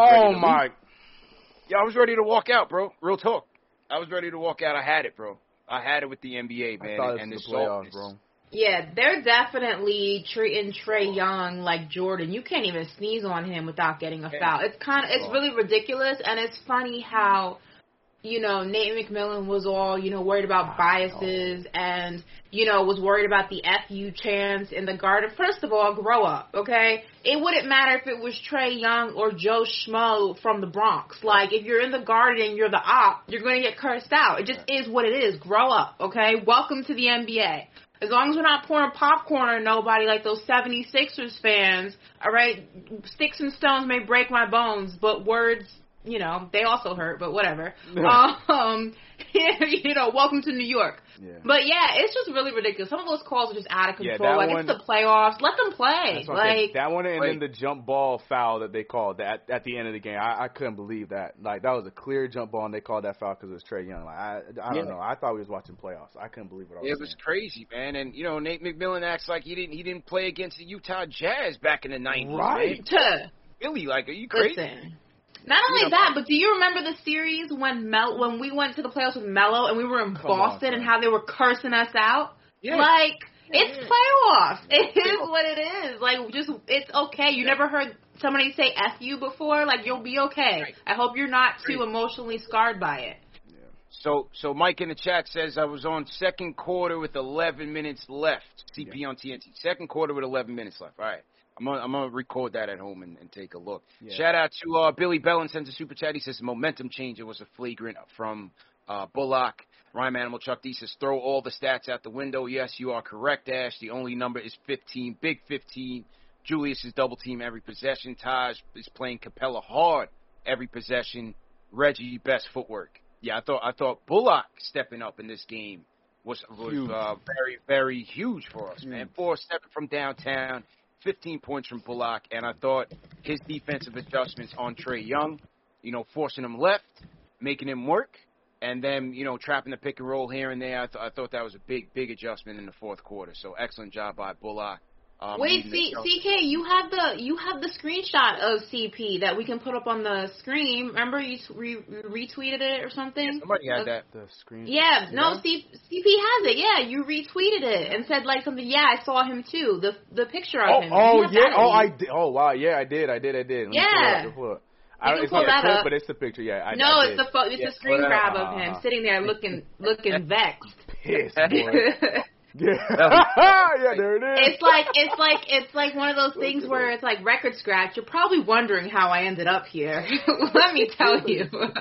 was ready to walk out, bro. Real talk. I was ready to walk out. I had it, bro. I had it with the NBA, man. I thought it was the playoffs, bro. Yeah, they're definitely treating Trae Young like Jordan. You can't even sneeze on him without getting a foul. It's really ridiculous, and it's funny how, Nate McMillan was all, worried about biases and, was worried about the FU chants in the Garden. First of all, grow up, okay? It wouldn't matter if it was Trae Young or Joe Schmo from the Bronx. Like, if you're in the Garden and you're the op, you're going to get cursed out. It just is what it is. Grow up, okay? Welcome to the NBA. As long as we're not pouring popcorn on nobody like those 76ers fans, all right, sticks and stones may break my bones, but words, they also hurt, but whatever. Welcome to New York. Yeah. But, yeah, it's just really ridiculous. Some of those calls are just out of control. Yeah, it's the playoffs. Let them play. That one and then the jump ball foul that they called at the end of the game. I couldn't believe that. Like, that was a clear jump ball, and they called that foul because it was Trae Young. Like, I don't know. I thought we was watching playoffs. I couldn't believe what I was It was crazy, man. And, Nate McMillan acts like he didn't play against the Utah Jazz back in the 90s, right? Man. Really? Like, are you crazy? Listen. Not only that, but do you remember the series when we went to the playoffs with Melo and we were in Boston and how they were cursing us out? Yeah. Like, it's playoffs. It is what it is. Like, it's okay. You never heard somebody say F you before? Like, you'll be okay. Right. I hope you're not too emotionally scarred by it. Yeah. So Mike in the chat says, I was on second quarter with 11 minutes left. CP on TNT. Second quarter with 11 minutes left. All right. I'm gonna record that at home and take a look. Yeah. Shout out to Billy Bellin sends a super chat. He says momentum change. It was a flagrant from Bullock. Rhyme Animal Chuck D says throw all the stats out the window. Yes, you are correct, Ash. The only number is 15. Big 15. Julius is double team every possession. Taj is playing Capella hard every possession. Reggie best footwork. Yeah, I thought Bullock stepping up in this game was very, very huge for us, man. 4-7 from downtown. 15 points from Bullock, and I thought his defensive adjustments on Trae Young, forcing him left, making him work, and then, trapping the pick and roll here and there. I thought that was a big adjustment in the fourth quarter. So excellent job by Bullock. Wait, CK, you have the screenshot of CP that we can put up on the screen. Remember you retweeted it or something? Yeah, somebody had that. The screen. Yeah, no, CP has it. Yeah, you retweeted it and said like something. Yeah, I saw him too. The picture of him. I did. Oh wow, yeah, I did. Let me yeah. pull it up. It's not a clip, but it's the picture. Yeah. It's a screen grab of him sitting there looking vexed. Pissed, boy. Yeah, there it is. It's like one of those things where it's like record scratch. You're probably wondering how I ended up here. Let me tell you.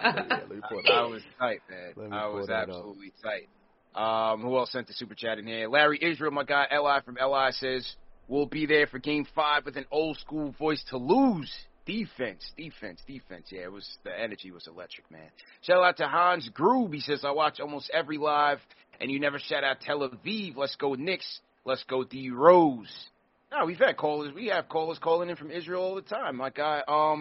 I was tight, man. I was absolutely tight. Who else sent the super chat in here? Larry Israel, my guy, Li from Li says, we'll be there for game 5 with an old school voice to lose. Defense. Yeah, the energy was electric, man. Shout out to Hans Groob. He says, I watch almost every live, and you never shout out Tel Aviv. Let's go Knicks. Let's go D Rose. No, we have callers calling in from Israel all the time. My guy,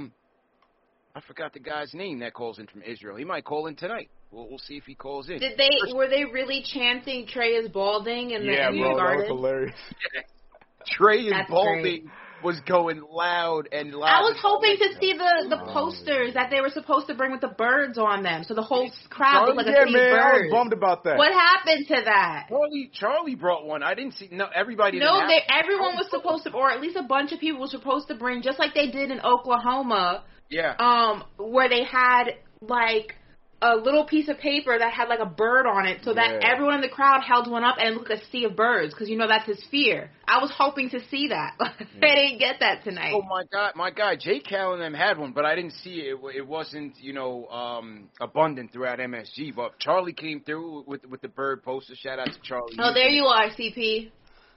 I forgot the guy's name that calls in from Israel. He might call in tonight. We'll see if he calls in. Were they really chanting Trae is balding in the Garden? Yeah, bro, that was hilarious. Trae is balding. was going loud and loud. I was hoping to see the posters that they were supposed to bring with the birds on them, so the whole crowd looked like a sea of birds. I was bummed about that. What happened to that? Charlie brought one. I didn't see. No, everybody. Everyone was supposed to, or at least a bunch of people were supposed to bring, just like they did in Oklahoma. Yeah. Where they had like a little piece of paper that had like a bird on it, so that everyone in the crowd held one up and it looked like a sea of birds, because that's his fear. I was hoping to see that. They didn't get that tonight. Oh my God, Jay Cal and them had one, but I didn't see it. It wasn't abundant throughout MSG. But Charlie came through with the bird poster. Shout out to Charlie. Oh, there you are, CP.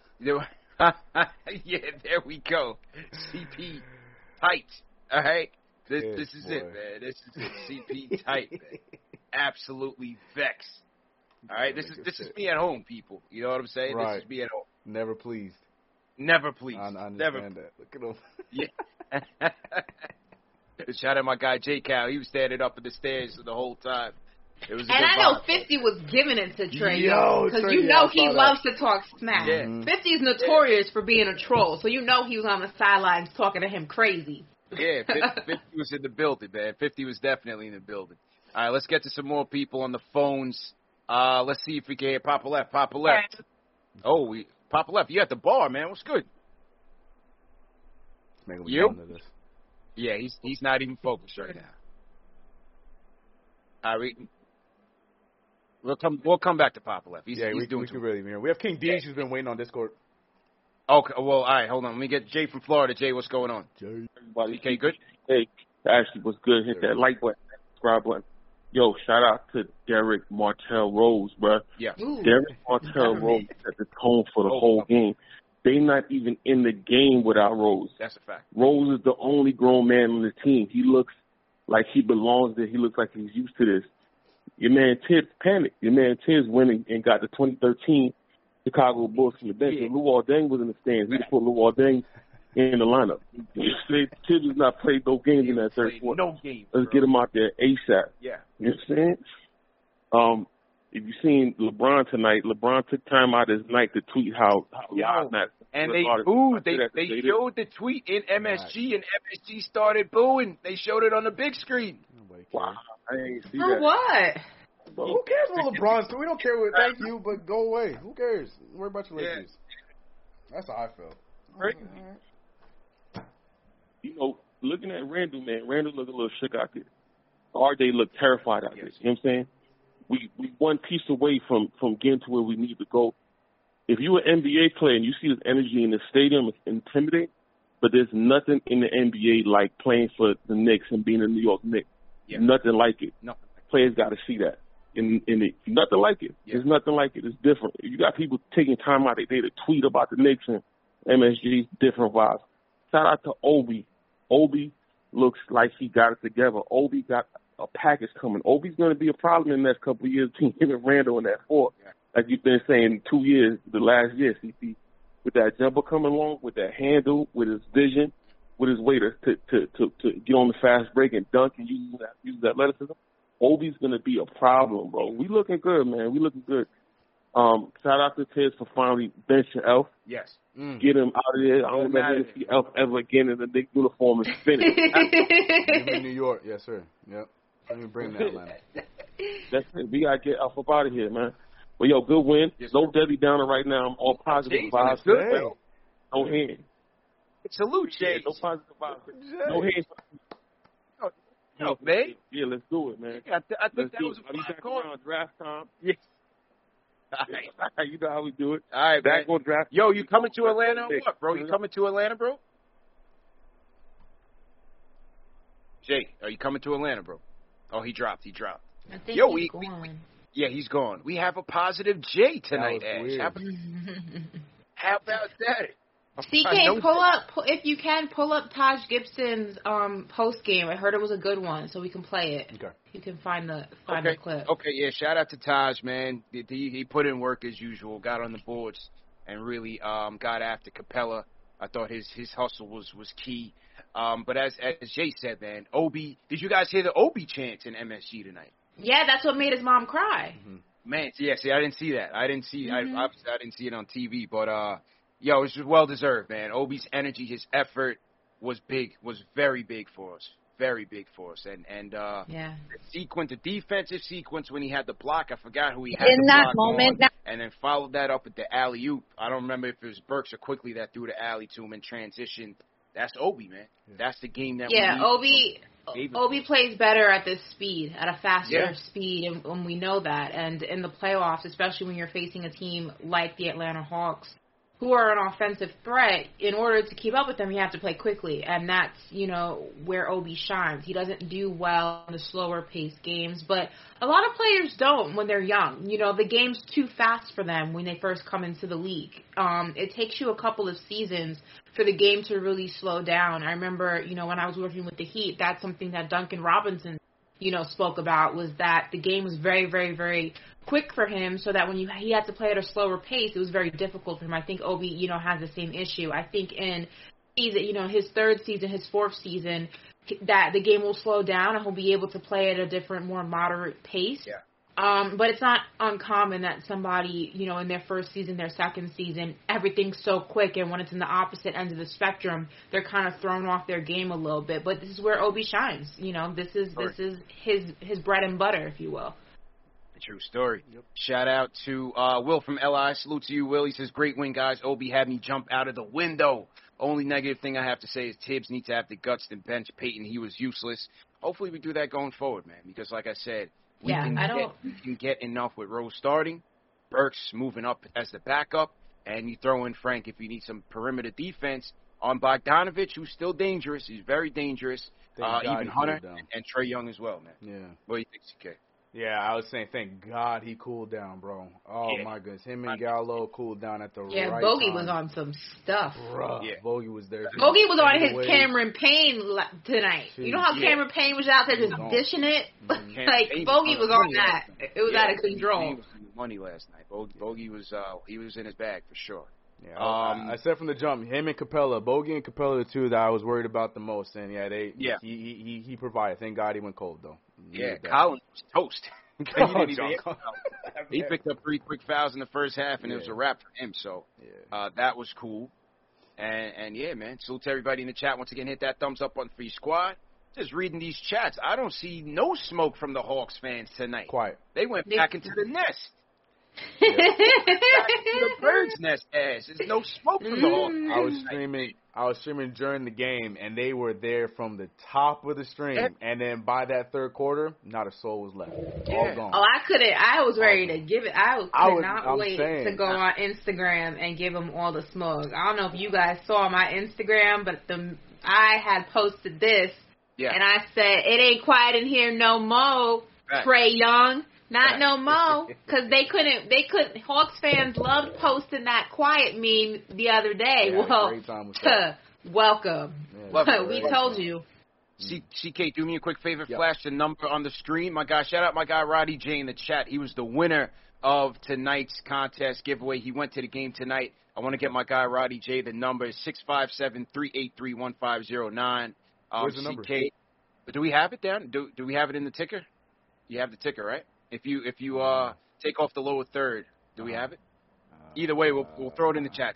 Yeah, there we go. CP tight. All right. This is it, man. This is it. CP tight, man. Absolutely vexed. All right, this is me at home, people. You know what I'm saying? Right. This is me at home. Never pleased. Never pleased. I understand Never. that. Look at him. Yeah. Shout out my guy J Cal. He was standing up at the stairs the whole time. It was. And I know 50 was giving it to Trey, because he loves to talk smack. Yeah. 50 is notorious for being a troll, so he was on the sidelines talking to him crazy. Yeah, 50 was in the building, man. 50 was definitely in the building. All right, let's get to some more people on the phones. Let's see if we can hear Papa Left. Papa Left. Oh, Papa Left, you at the bar, man. What's good? You? Yeah, he's not even focused right now. All right, we'll come back to Papa Left. He's doing too really, man. We have King Deej who's been waiting on Discord. Okay, well, all right, hold on. Let me get Jay from Florida. Jay, what's going on? Jay. Everybody, okay, good? Hey, Ashley, what's good? Hit that like button, subscribe button. Yo, shout out to Derek Martell Rose, bro. Yeah. Derek Martell Rose set the tone for the whole game. They not even in the game without Rose. That's a fact. Rose is the only grown man on the team. He looks like he belongs there. He looks like he's used to this. Your man Tibbs panicked. Your man Tibbs went and got the 2013 Chicago Bulls from the bench. Yeah. Luol Deng was in the stands. We just put Luol Deng in the lineup. Tibbs has not played no games in that third quarter. No games. Let's get him out there ASAP. Yeah. You know what I'm saying? If you've seen LeBron tonight, LeBron took time out of his night to tweet how that. And they booed. They showed the tweet in MSG, and MSG started booing. They showed it on the big screen. Wow. I ain't see For that. what? Well, who cares what LeBron's doing? We don't care what. Thank you, but go away. Who cares? Don't worry about your Lakers. That's how I felt. Right. You know, looking at Randall, man, Randall looked a little shook out there. RJ looked terrified out there. You know what I'm saying? We one piece away from getting to where we need to go. If you're an NBA player and you see this energy in the stadium, it's intimidating. But there's nothing in the NBA like playing for the Knicks and being a New York Knicks. Yeah. Nothing like it. No. Players got to see that. In it, nothing like it. Yeah. There's nothing like it. It's different. You got people taking time out of their day to tweet about the Knicks and MSG, different vibes. Shout out to Obi. Obi looks like he got it together. Obi got a package coming. Obi's going to be a problem in the next couple of years. Team him and Randall in that four. Yeah. Like you've been saying 2 years, the last year, CP, with that jumper coming along, with that handle, with his vision, with his way to get on the fast break and dunk and use that athleticism. Obi's going to be a problem, bro. We looking good, man. We looking good. Shout out to Tibbs for finally benching Elf. Yes. Get him out of there. I don't ever see Elf ever again in the Knicks uniform and finish. in New York. Yes, sir. Yep. Let me bring that, Atlanta. That's it. We got to get Elf up out of here, man. Well, yo, good win. Yes, no Debbie Downer right now. I'm all positive vibes. No hands. Salute, Jay. Yeah, no positive vibes. No hands. No, man. Yeah, let's do it, man. Yeah, I think that was back around draft time. Yes. You know how we do it. All right, back on draft. Yo, you coming to Atlanta or what, bro? You coming to Atlanta, bro? Jay, are you coming to Atlanta, bro? Oh, he dropped. I think he's gone. Yeah, he's gone. We have a positive Jay tonight, Ash. How about that? CK, if you can, pull up Taj Gibson's post game. I heard it was a good one, so we can play it. Okay. You can find the clip. Okay, yeah. Shout out to Taj, man. He put in work as usual. Got on the boards and really got after Capella. I thought his hustle was key. But as Jay said, man, Obi. Did you guys hear the Obi chants in MSG tonight? Yeah, that's what made his mom cry. Mm-hmm. Man, yeah. See, I didn't see that. I didn't see. I didn't see it on TV, but. Yo, it's well deserved, man. Obi's energy, his effort was very big for us. Very big for us. And the defensive sequence when he had the block, I forgot who he had in the that block moment, on, and then followed that up with the alley-oop. I don't remember if it was Burks or Quickly that threw the alley to him in transition. That's Obi, man. That's the game that we need. Obi plays better at this speed, at a faster speed, and we know that. And in the playoffs, especially when you're facing a team like the Atlanta Hawks, who are an offensive threat, in order to keep up with them, you have to play quickly. And that's, where Obi shines. He doesn't do well in the slower-paced games, but a lot of players don't when they're young. The game's too fast for them when they first come into the league. It takes you a couple of seasons for the game to really slow down. I remember, when I was working with the Heat, that's something that Duncan Robinson, spoke about, was that the game was very, very, very quick for him, so that when he had to play at a slower pace, it was very difficult for him. I think Obi, has the same issue. I think in his third season, his fourth season, that the game will slow down and he'll be able to play at a different, more moderate pace. Yeah. But it's not uncommon that somebody, in their first season, their second season, everything's so quick, and when it's in the opposite end of the spectrum, they're kind of thrown off their game a little bit. But this is where Obi shines. This is his bread and butter, if you will. A true story. Yep. Shout out to Will from LI. Salute to you, Will. He says, great win, guys. Obi had me jump out of the window. Only negative thing I have to say is Tibbs needs to have the guts to bench Peyton. He was useless. Hopefully we do that going forward, man, because like I said, we can get enough with Rose starting, Burks moving up as the backup, and you throw in Frank if you need some perimeter defense on Bogdanovich, who's still dangerous. He's very dangerous. Even Hunter and Trae Young as well, man. Yeah. What do you think, CK? Yeah, I was saying, thank God he cooled down, bro. Oh, my goodness. Him and Gallo cooled down at the right time. Yeah, Bogey was on some stuff. Bruh, Bogey was there. Bogey was on his Cameron Payne tonight. You know how Cameron Payne was out there just dishing it? Like, Bogey was on that. It was out of control. He was in money last night. Bogey was he was in his bag for sure. Yeah, I said from the jump, him and Capella, Bogey and Capella, the two that I was worried about the most. And he provided. Thank God he went cold though. Collins was toast. He picked up 3 quick fouls in the first half, and it was a wrap for him. So that was cool. And yeah, man. Salute to everybody in the chat. Once again, hit that thumbs up on Free Squad. Just reading these chats, I don't see no smoke from the Hawks fans tonight. Quiet. They went back into the nest. The bird's nest ass. There's no smoke from the Hawks. I was streaming during the game, and they were there from the top of the stream. And then by that third quarter, not a soul was left. All gone. Oh, I was ready to give it. I could not wait to go on Instagram and give them all the smoke. I don't know if you guys saw my Instagram, but I had posted this, and I said, it ain't quiet in here no more, Trae Young. Not no more, because they couldn't. Hawks fans loved posting that quiet meme the other day. Welcome. We told you. CK, do me a quick favor. Flash the number on the screen. Shout out my guy Roddy J in the chat. He was the winner of tonight's contest giveaway. He went to the game tonight. I want to get my guy Roddy J. The number is 657-383-1509. Where's the number? CK, do we have it down? Do we have it in the ticker? You have the ticker, right? If you take off the lower third, do we have it? Either way, we'll throw it in the chat.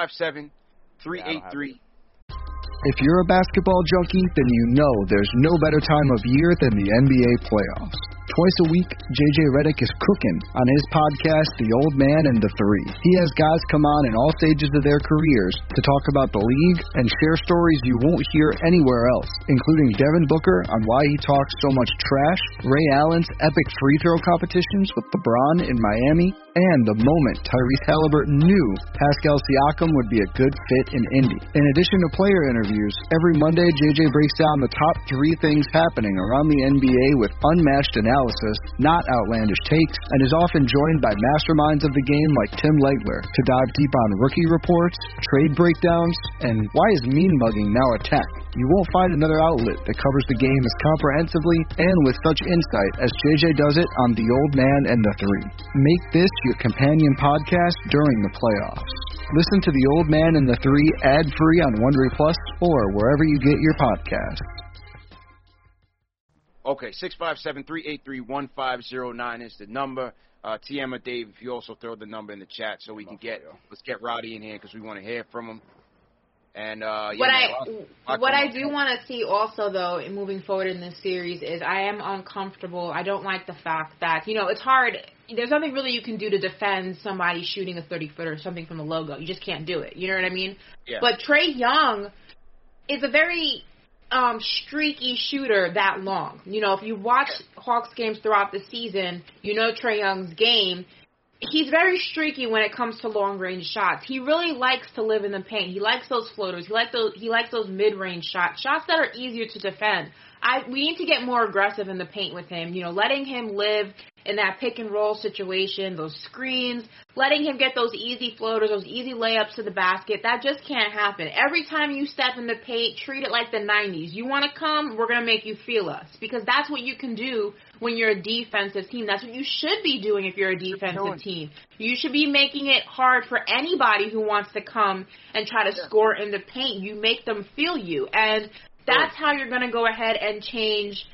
657-383. If you're a basketball junkie, then you know there's no better time of year than the NBA playoffs. Twice a week, JJ Redick is cooking on his podcast, The Old Man and the Three. He has guys come on in all stages of their careers to talk about the league and share stories you won't hear anywhere else, including Devin Booker on why he talks so much trash, Ray Allen's epic free throw competitions with LeBron in Miami, and the moment Tyrese Halliburton knew Pascal Siakam would be a good fit in Indy. In addition to player interviews, every Monday JJ breaks down the top 3 things happening around the NBA with unmatched analysis, not outlandish takes, and is often joined by masterminds of the game like Tim Legler to dive deep on rookie reports, trade breakdowns, and why is mean mugging now a tech? You won't find another outlet that covers the game as comprehensively and with such insight as JJ does it on The Old Man and the Three. Make this your companion podcast during the playoffs. Listen to The Old Man and the Three ad-free on Wondery Plus or wherever you get your podcasts. Okay, 657-383-1509 is the number. TM or Dave, if you also throw the number in the chat so we can let's get Roddy in here because we want to hear from him. And what I do want to see also, though, in moving forward in this series is I am uncomfortable. I don't like the fact that, it's hard. There's nothing really you can do to defend somebody shooting a 30-footer or something from the logo. You just can't do it. You know what I mean? Yeah. But Trae Young is a very streaky shooter that long. If you watch Hawks games throughout the season, Trae Young's game. He's very streaky when it comes to long-range shots. He really likes to live in the paint. He likes those floaters. He likes those mid-range shots that are easier to defend. We need to get more aggressive in the paint with him, letting him live in that pick-and-roll situation, those screens, letting him get those easy floaters, those easy layups to the basket. That just can't happen. Every time you step in the paint, treat it like the 90s. You want to come, we're going to make you feel us, because that's what you can do when you're a defensive team. That's what you should be doing if you're a defensive team. You should be making it hard for anybody who wants to come and try to score in the paint. You make them feel you, and that's how you're going to go ahead and change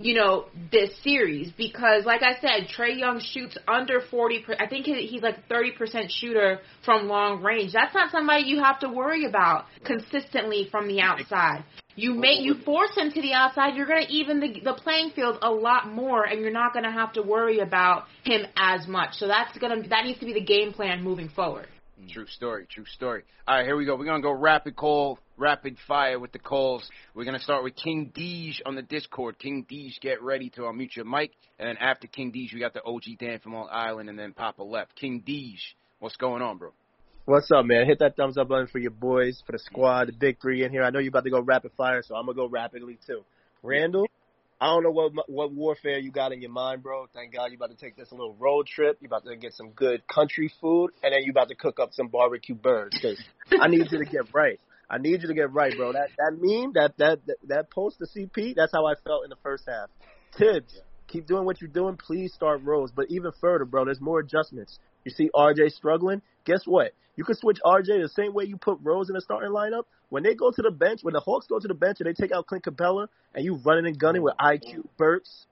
this series, because like I said, Trae Young shoots under 40%. I think he's like a 30% shooter from long range. That's not somebody you have to worry about consistently from the outside. You force him to the outside, you're going to even the playing field a lot more, and you're not going to have to worry about him as much. So that needs to be the game plan moving forward. True story. All right, here we go. We're going to go rapid fire with the calls. We're going to start with King Deej on the Discord. King Deej, get ready to unmute your mic. And then after King Deej, we got the OG Dan from Long Island, and then Papa left. King Deej, what's going on, bro? What's up, man? Hit that thumbs up button for your boys, for the squad, the big three in here. I know you're about to go rapid fire, so I'm going to go rapidly, too. Randall, I don't know what warfare you got in your mind, bro. Thank God you're about to take this a little road trip. You're about to get some good country food, and then you're about to cook up some barbecue birds, because I need you to get right. I need you to get right, bro. That meme, that post to CP, that's how I felt in the first half. Tibbs, keep doing what you're doing. Please start Rose. But even further, bro, there's more adjustments. You see RJ struggling? Guess what? You can switch RJ the same way you put Rose in the starting lineup. When they go to the bench, when the Hawks go to the bench and they take out Clint Capella and you running and gunning with IQ, Burks,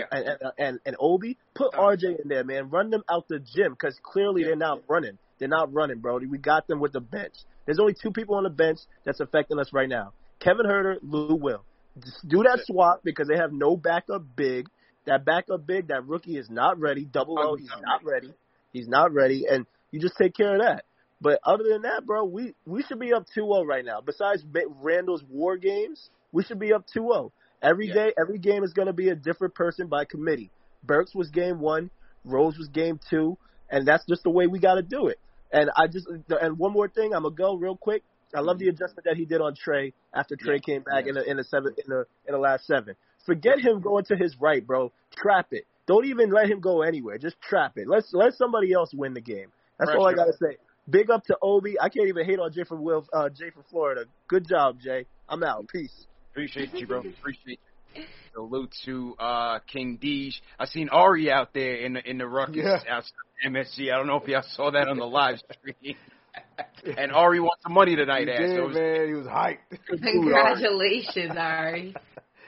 and Obi, put RJ in there, man. Run them out the gym, because clearly they're not running. They're not running, bro. We got them with the bench. There's only two people on the bench that's affecting us right now. Kevin Huerter, Lou Will. Just do that swap, because they have no backup big. That backup big, that rookie is not ready. Double O, he's not ready. He's not ready, and you just take care of that. But other than that, bro, we should be up 2-0 right now. Besides Randall's war games, we should be up 2-0. Every game is going to be a different person by committee. Burks was game 1, Rose was game 2, and that's just the way we got to do it. And one more thing, I'm gonna go real quick. I love the adjustment that he did on Trae after Trae came back in the last 7. Forget him going to his right, bro. Trap it. Don't even let him go anywhere. Just trap it. Let somebody else win the game. That's all I gotta say. Big up to Obi. I can't even hate on Jay from Florida. Good job, Jay. I'm out. Peace. Appreciate you, bro. Appreciate you. Salute to King Deej. I seen Ari out there in the ruckus outside MSG. I don't know if y'all saw that on the live stream. And Ari wants some money tonight. He did, man. He was hyped. Congratulations, Ari.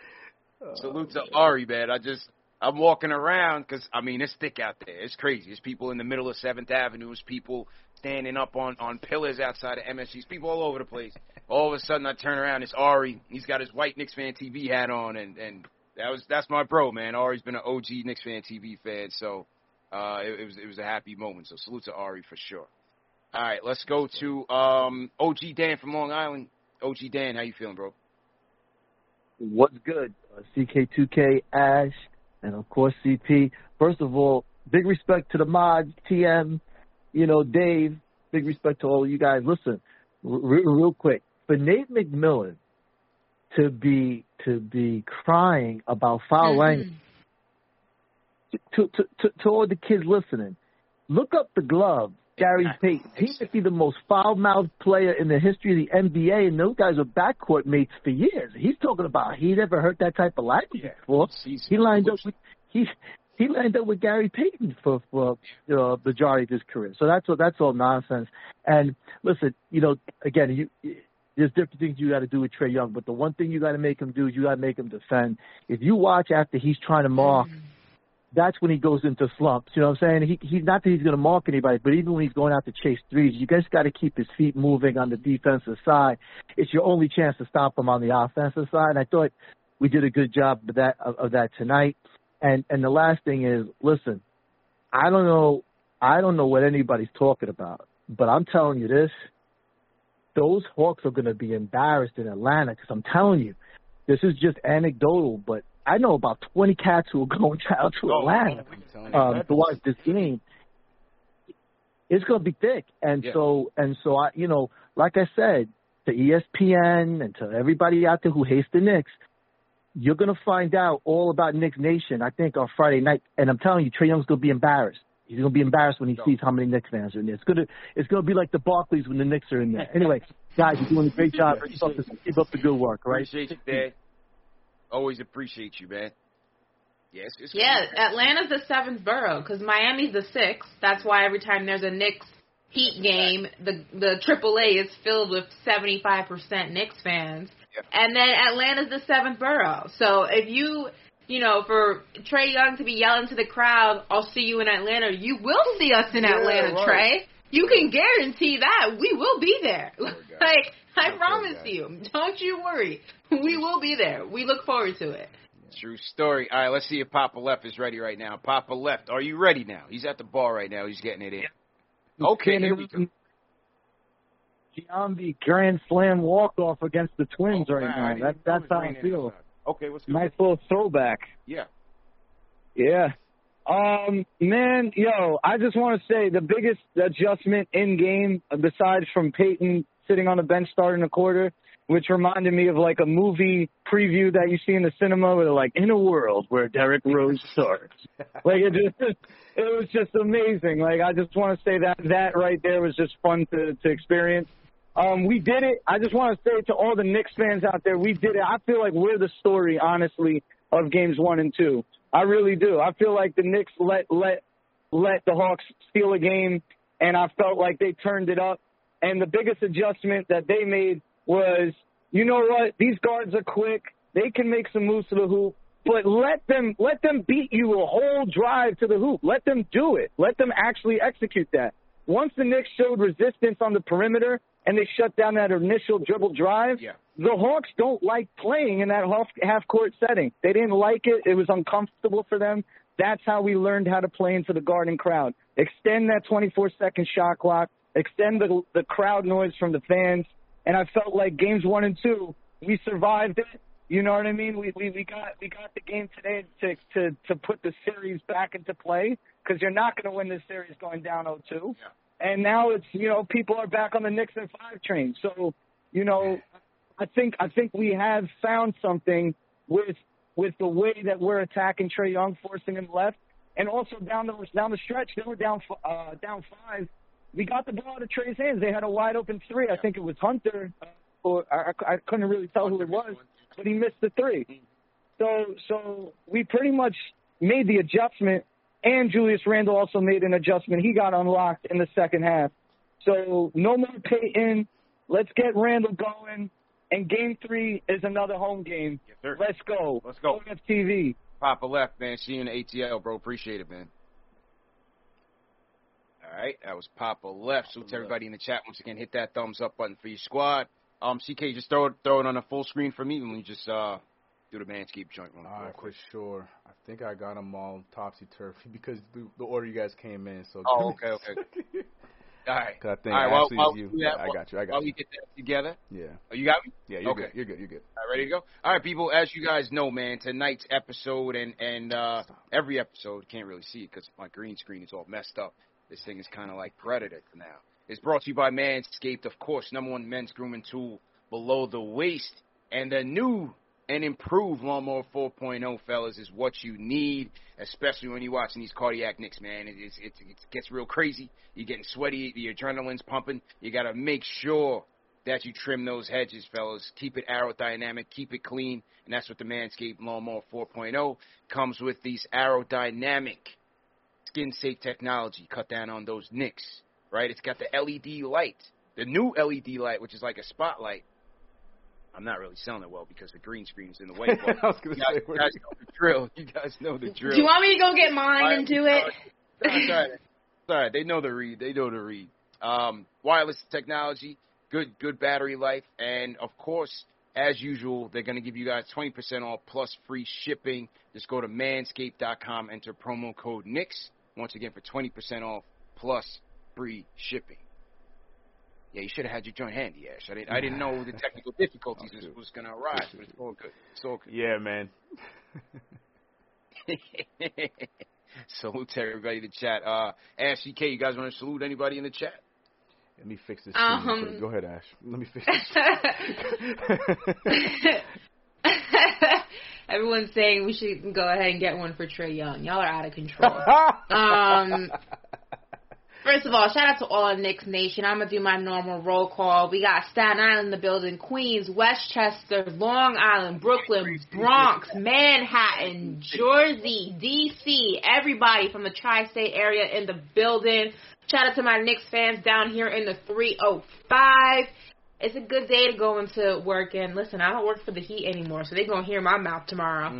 Salute to Ari, man. I'm walking around because, it's thick out there. It's crazy. There's people in the middle of 7th Avenue. There's people standing up on pillars outside of MSG's. People all over the place. All of a sudden, I turn around. It's Ari. He's got his white Knicks Fan TV hat on, and that's my bro, man. Ari's been an OG Knicks Fan TV fan, so it was a happy moment. So salute to Ari for sure. All right, let's go to OG Dan from Long Island. OG Dan, how you feeling, bro? What's good? CK2K, Ash, and of course CP. First of all, big respect to the mods, TM, Dave. Big respect to all of you guys. Listen, real quick, for Nate McMillan to be crying about foul language, to all the kids listening, look up the glove. Gary Payton. He might be the most foul-mouthed player in the history of the NBA, and those guys were backcourt mates for years. He's talking about he never heard that type of language before. He lined up with Gary Payton for the majority of his career. So that's all nonsense. And listen, again, there's different things you got to do with Trae Young, but the one thing you got to make him do is you got to make him defend. If you watch after he's trying to mark that's when he goes into slumps. You know what I'm saying? He's not that he's going to mark anybody, but even when he's going out to chase threes, you guys got to keep his feet moving on the defensive side. It's your only chance to stop him on the offensive side. And I thought we did a good job of that tonight. And the last thing is, listen, I don't know what anybody's talking about, but I'm telling you this. Those Hawks are going to be embarrassed in Atlanta because I'm telling you, this is just anecdotal, but I know about 20 cats who are going down to Atlanta to watch this game. It's going to be thick. And so I, you know, like I said, to ESPN and to everybody out there who hates the Knicks, you're going to find out all about Knicks Nation, I think, on Friday night. And I'm telling you, Trae Young's going to be embarrassed. He's going to be embarrassed when he sees how many Knicks fans are in there. It's going to be like the Barclays when the Knicks are in there. Anyway, guys, you're doing a great job. Keep up the good work, all right? Appreciate you, Dad. Always appreciate you, man. Yes, Atlanta's the 7th borough because Miami's the 6th. That's why every time there's a Knicks Heat game, the AAA is filled with 75% Knicks fans. Yep. And then Atlanta's the 7th borough. So if you know, for Trae Young to be yelling to the crowd, I'll see you in Atlanta, you will see us in Atlanta, right. Trae. You can guarantee that. We will be there. Like, I promise you. Don't you worry. We will be there. We look forward to it. True story. All right, let's see if Papa Left is ready right now. Papa Left, are you ready now? He's at the bar right now. He's getting it in. Okay, here we go. Giambi grand slam walk-off against the Twins right now. That's how I feel. Okay, what's good? Nice little throwback. Yeah. Yeah. Man, I just want to say the biggest adjustment in game, besides from Peyton sitting on the bench starting a quarter, which reminded me of like a movie preview that you see in the cinema where they're like, in a world where Derrick Rose starts. Like it was just amazing. Like I just want to say that right there was just fun to experience. We did it. I just want to say to all the Knicks fans out there, we did it. I feel like we're the story, honestly, of games 1 and 2. I really do. I feel like the Knicks let the Hawks steal a game, and I felt like they turned it up. And the biggest adjustment that they made was, you know what? These guards are quick. They can make some moves to the hoop, but let them beat you a whole drive to the hoop. Let them do it. Let them actually execute that. Once the Knicks showed resistance on the perimeter and they shut down that initial dribble drive, the Hawks don't like playing in that half-court setting. They didn't like it. It was uncomfortable for them. That's how we learned how to play into the Garden crowd. Extend that 24-second shot clock. Extend the crowd noise from the fans. And I felt like games 1 and 2, we survived it. You know what I mean? We got the game today to put the series back into play because you're not going to win this series going down 0-2. Yeah. And now it's, people are back on the Knicks and 5 train. So, I think we have found something with the way that we're attacking Trae Young, forcing him left, and also down the stretch, they were down 5. We got the ball out of Trae's hands. They had a wide open 3. I think it was Hunter, or I couldn't really tell who it was, but he missed the 3. So we pretty much made the adjustment. And Julius Randle also made an adjustment. He got unlocked in the second half. So no more Peyton. Let's get Randle going. And game 3 is another home game. Yes, sir. Let's go. Let's go. OFTV. Papa Left, man. See you in the ATL, bro. Appreciate it, man. All right. That was Papa Left. So to everybody in the chat, once again, hit that thumbs up button for your squad. CK, just throw it on a full screen for me and we just do the Manscaped joint one. All right, for sure. I think I got them all topsy-turvy because the order you guys came in. So okay. All right. I think while you. Yeah, I got you. While we get that together. Yeah. Oh, you got me? Yeah, you're good. You're good. All right, ready to go? All right, people, as you guys know, man, tonight's episode and every episode, can't really see it because my green screen is all messed up. This thing is kind of like Predator now. It's brought to you by Manscaped, of course, #1 men's grooming tool below the waist. And the new and improved Lawnmower 4.0, fellas, is what you need, especially when you're watching these cardiac Knicks, man. It gets real crazy. You're getting sweaty. The adrenaline's pumping. You got to make sure that you trim those hedges, fellas. Keep it aerodynamic. Keep it clean. And that's what the Manscaped Lawnmower 4.0 comes with. These aerodynamic skin-safe technology. Cut down on those nicks, right? It's got the LED light, the new LED light, which is like a spotlight. I'm not really selling it well because the green screen's in the way. But I was gonna say, you guys know the drill. You guys know the drill. Do you want me to go get mine and do it? It's all right. They know the read. Wireless technology, good battery life, and of course, as usual, they're going to give you guys 20% off plus free shipping. Just go to manscaped.com, enter promo code NIX, once again for 20% off plus free shipping. Yeah, you should have had your joint handy, Ash. I didn't know the technical difficulties was going to arise, but it's all good. It's all good. Yeah, man. Salute to everybody in the chat. Ash, CK, you guys want to salute anybody in the chat? Let me fix this. Go ahead, Ash. Let me fix this. Everyone's saying we should go ahead and get one for Trae Young. Y'all are out of control. First of all, shout out to all of Knicks Nation. I'm going to do my normal roll call. We got Staten Island in the building, Queens, Westchester, Long Island, Brooklyn, Bronx, Manhattan, Jersey, D.C., everybody from the tri-state area in the building. Shout out to my Knicks fans down here in the 305. It's a good day to go into work. And listen, I don't work for the Heat anymore, so they're going to hear my mouth tomorrow.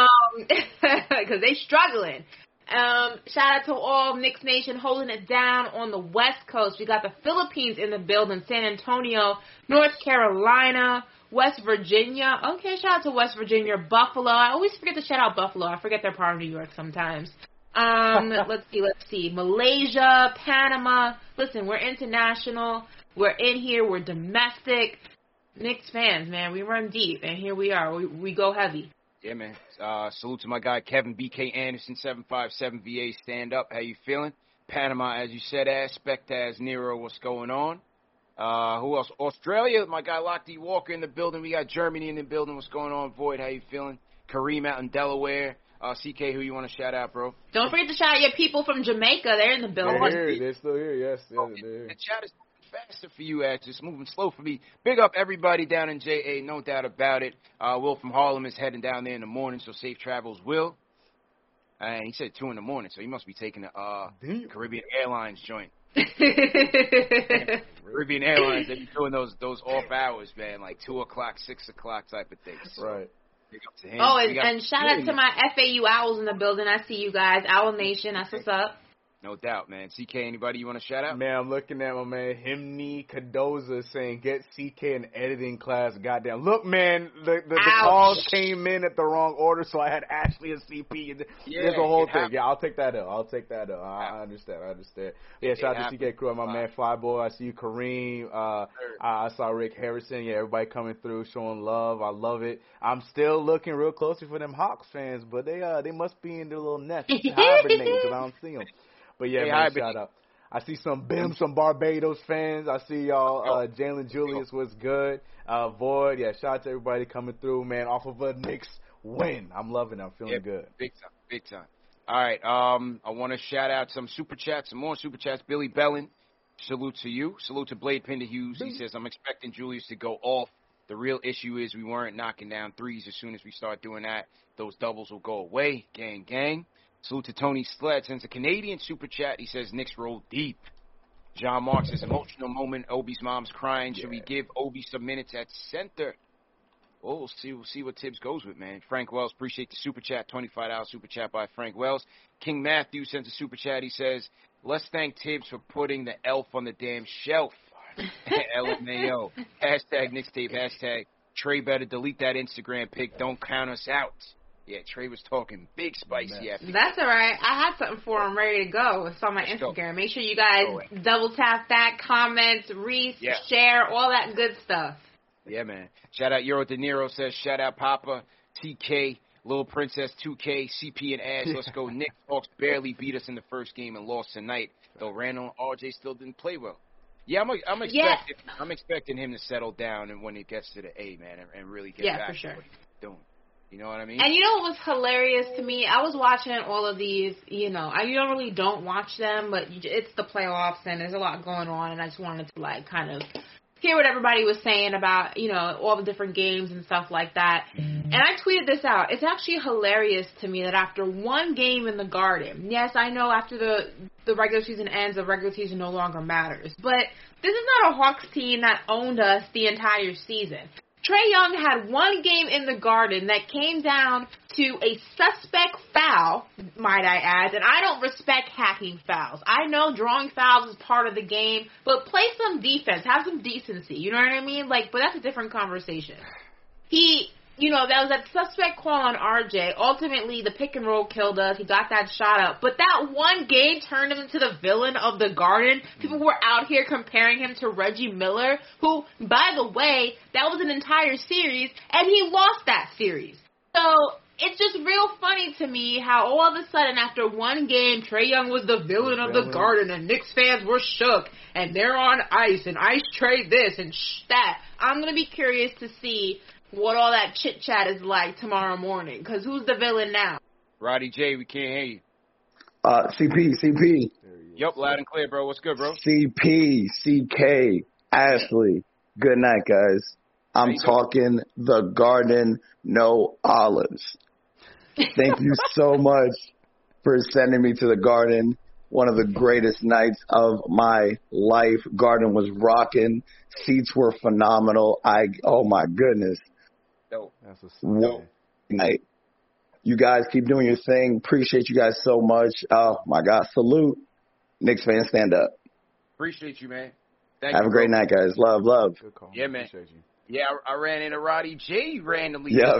Because they struggling. Shout out to all Knicks Nation holding it down on the West Coast. We got the Philippines in the building, San Antonio, North Carolina, West Virginia. Okay, shout out to West Virginia, Buffalo. I always forget to shout out Buffalo. I forget they're part of New York sometimes. Let's see. Malaysia, Panama. Listen, we're international. We're in here. We're domestic. Knicks fans, man. We run deep, and here we are. We go heavy. Yeah, man. Salute to my guy, Kevin B.K. Anderson, 757 VA. Stand up. How you feeling? Panama, as you said, Spectaz Nero, what's going on? Who else? Australia, my guy, Lochte Walker in the building. We got Germany in the building. What's going on, Void? How you feeling? Kareem out in Delaware. CK, who you want to shout out, bro? Don't forget to shout out your people from Jamaica. They're in the building. They're still here, yes. The chat is faster for you, Ash. It's moving slow for me. Big up everybody down in JA, no doubt about it. Will from Harlem is heading down there in the morning, so safe travels, Will. And he said 2 in the morning, so he must be taking the Caribbean Airlines joint. Caribbean Airlines, they be doing those off hours, man, like 2 o'clock, 6 o'clock type of things. So. Right. Big up to him. Oh, and shout out to my FAU Owls in the building. I see you guys. Owl Nation, that's what's up. No doubt, man. CK, anybody you want to shout out? Man, I'm looking at my man, Himni Cardoza, saying, get CK an editing class. Goddamn. Look, man, the calls came in at the wrong order, so I had Ashley and CP. There's a whole thing. Yeah, I'll take that up. I understand. Yeah, shout out to CK Crew, my man, Flyboy. I see you, Kareem. I saw Rick Harrison. Yeah, everybody coming through, showing love. I love it. I'm still looking real closely for them Hawks fans, but they must be in their little nest hibernating because I don't see them. But yeah, man, shout out. I see some Barbados fans. I see y'all. Jalen Julius was good. Void, yeah, shout out to everybody coming through, man, off of a Knicks win. I'm loving it. I'm feeling good. Big time. All right, I want to shout out some more super chats. Billy Bellin, salute to you. Salute to Blade Pinder Hughes. He says, I'm expecting Julius to go off. The real issue is we weren't knocking down threes. As soon as we start doing that, those doubles will go away. Gang. Salute to Tony Sled. Sends a Canadian super chat. He says, Knicks roll deep. John Mark says, emotional moment. Obi's mom's crying. Should we give Obi some minutes at center? Oh, we'll see what Tibbs goes with, man. Frank Wells, appreciate the super chat. $25 super chat by Frank Wells. King Matthew sends a super chat. He says, let's thank Tibbs for putting the elf on the damn shelf. LMAO. Hashtag Knicks tape. Hashtag Trae better delete that Instagram pic. Don't count us out. Yeah, Trae was talking big spicy after. That's all right. I had something for him ready to go. It's on my Instagram. Make sure you guys double tap that, comment, share, all that good stuff. Yeah, man. Shout out Euro De Niro says, shout out Papa, TK, Little Princess 2K, CP and Ash. Let's go. Knicks Hawks barely beat us in the first game and lost tonight, though Randall and RJ still didn't play well. Yeah, I'm expecting him to settle down and when he gets to the A, man, and really get back to what he's doing. You know what I mean? And you know what was hilarious to me? I was watching all of these, I don't watch them, but it's the playoffs and there's a lot going on, and I just wanted to, kind of hear what everybody was saying about, all the different games and stuff like that. And I tweeted this out. It's actually hilarious to me that after one game in the Garden, yes, I know after the regular season ends, the regular season no longer matters, but this is not a Hawks team that owned us the entire season. Trae Young had one game in the Garden that came down to a suspect foul, might I add, and I don't respect hacking fouls. I know drawing fouls is part of the game, but play some defense, have some decency, you know what I mean? Like, but that's a different conversation. That was that suspect call on RJ. Ultimately, the pick and roll killed us. He got that shot up. But that one game turned him into the villain of the Garden. People were out here comparing him to Reggie Miller, who, by the way, that was an entire series, and he lost that series. So it's just real funny to me how all of a sudden, after one game, Trae Young was the villain of the Garden, and Knicks fans were shook, and they're on ice, and ice Trae this and that. I'm going to be curious to see what all that chit-chat is like tomorrow morning, because who's the villain now? Roddy J, we can't hear you. CP. Yup, loud and clear, bro. What's good, bro? CP, CK, Ashley. Good night, guys. I'm talking the Garden, no olives. Thank you so much for sending me to the Garden. One of the greatest nights of my life. Garden was rocking. Seats were phenomenal. Oh my goodness. Dope. That's a night. You guys keep doing your thing. Appreciate you guys so much. Oh my God. Salute. Knicks fans, stand up. Appreciate you, man. Have a great night, guys. Love. Good call. Yeah, man. Yeah, I ran into Roddy J randomly. Yeah.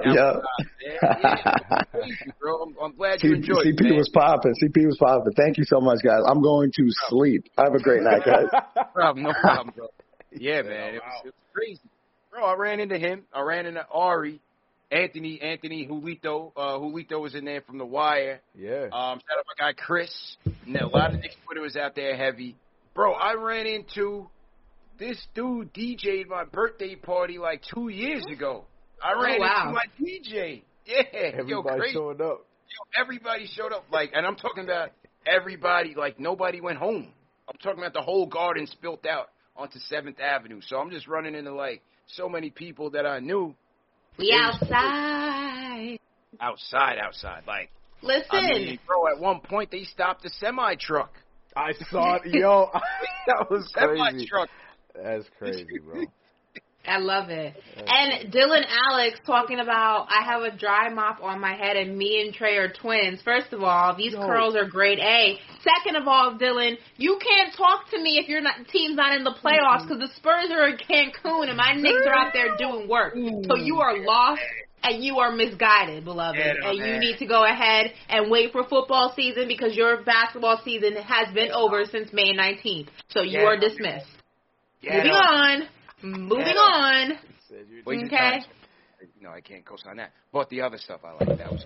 Crazy, bro. I'm glad you enjoyed it. CP was popping. Thank you so much, guys. I'm going to sleep. Have a great night, guys. No problem, bro. Yeah, man. It was crazy. Bro, I ran into him. I ran into Ari. Anthony Julito. Julito was in there from The Wire. Yeah. Shout out my guy Chris. And a lot of Knicks Twitter was out there heavy. Bro, I ran into this dude DJ'd my birthday party like 2 years ago. I ran into my DJ. Yeah. Everybody showed up. Everybody showed up. And I'm talking about everybody, nobody went home. I'm talking about the whole Garden spilt out onto 7th Avenue. So I'm just running into, so many people that I knew. We outside. Outside. Listen. I mean, bro, at one point they stopped the semi-truck. I saw it. Yo, that was crazy. Semi-truck. That's crazy, bro. I love it. And Dylan Alex talking about, I have a dry mop on my head and me and Trae are twins. First of all, these curls are grade A. Second of all, Dylan, you can't talk to me if your team's not in the playoffs because the Spurs are in Cancun and my Knicks are out there doing work. So you are lost and you are misguided, beloved. You need to go ahead and wait for football season because your basketball season has been over since May 19th. So you are dismissed. Moving on. Okay. No, I can't co-sign that. But the other stuff I like. That was.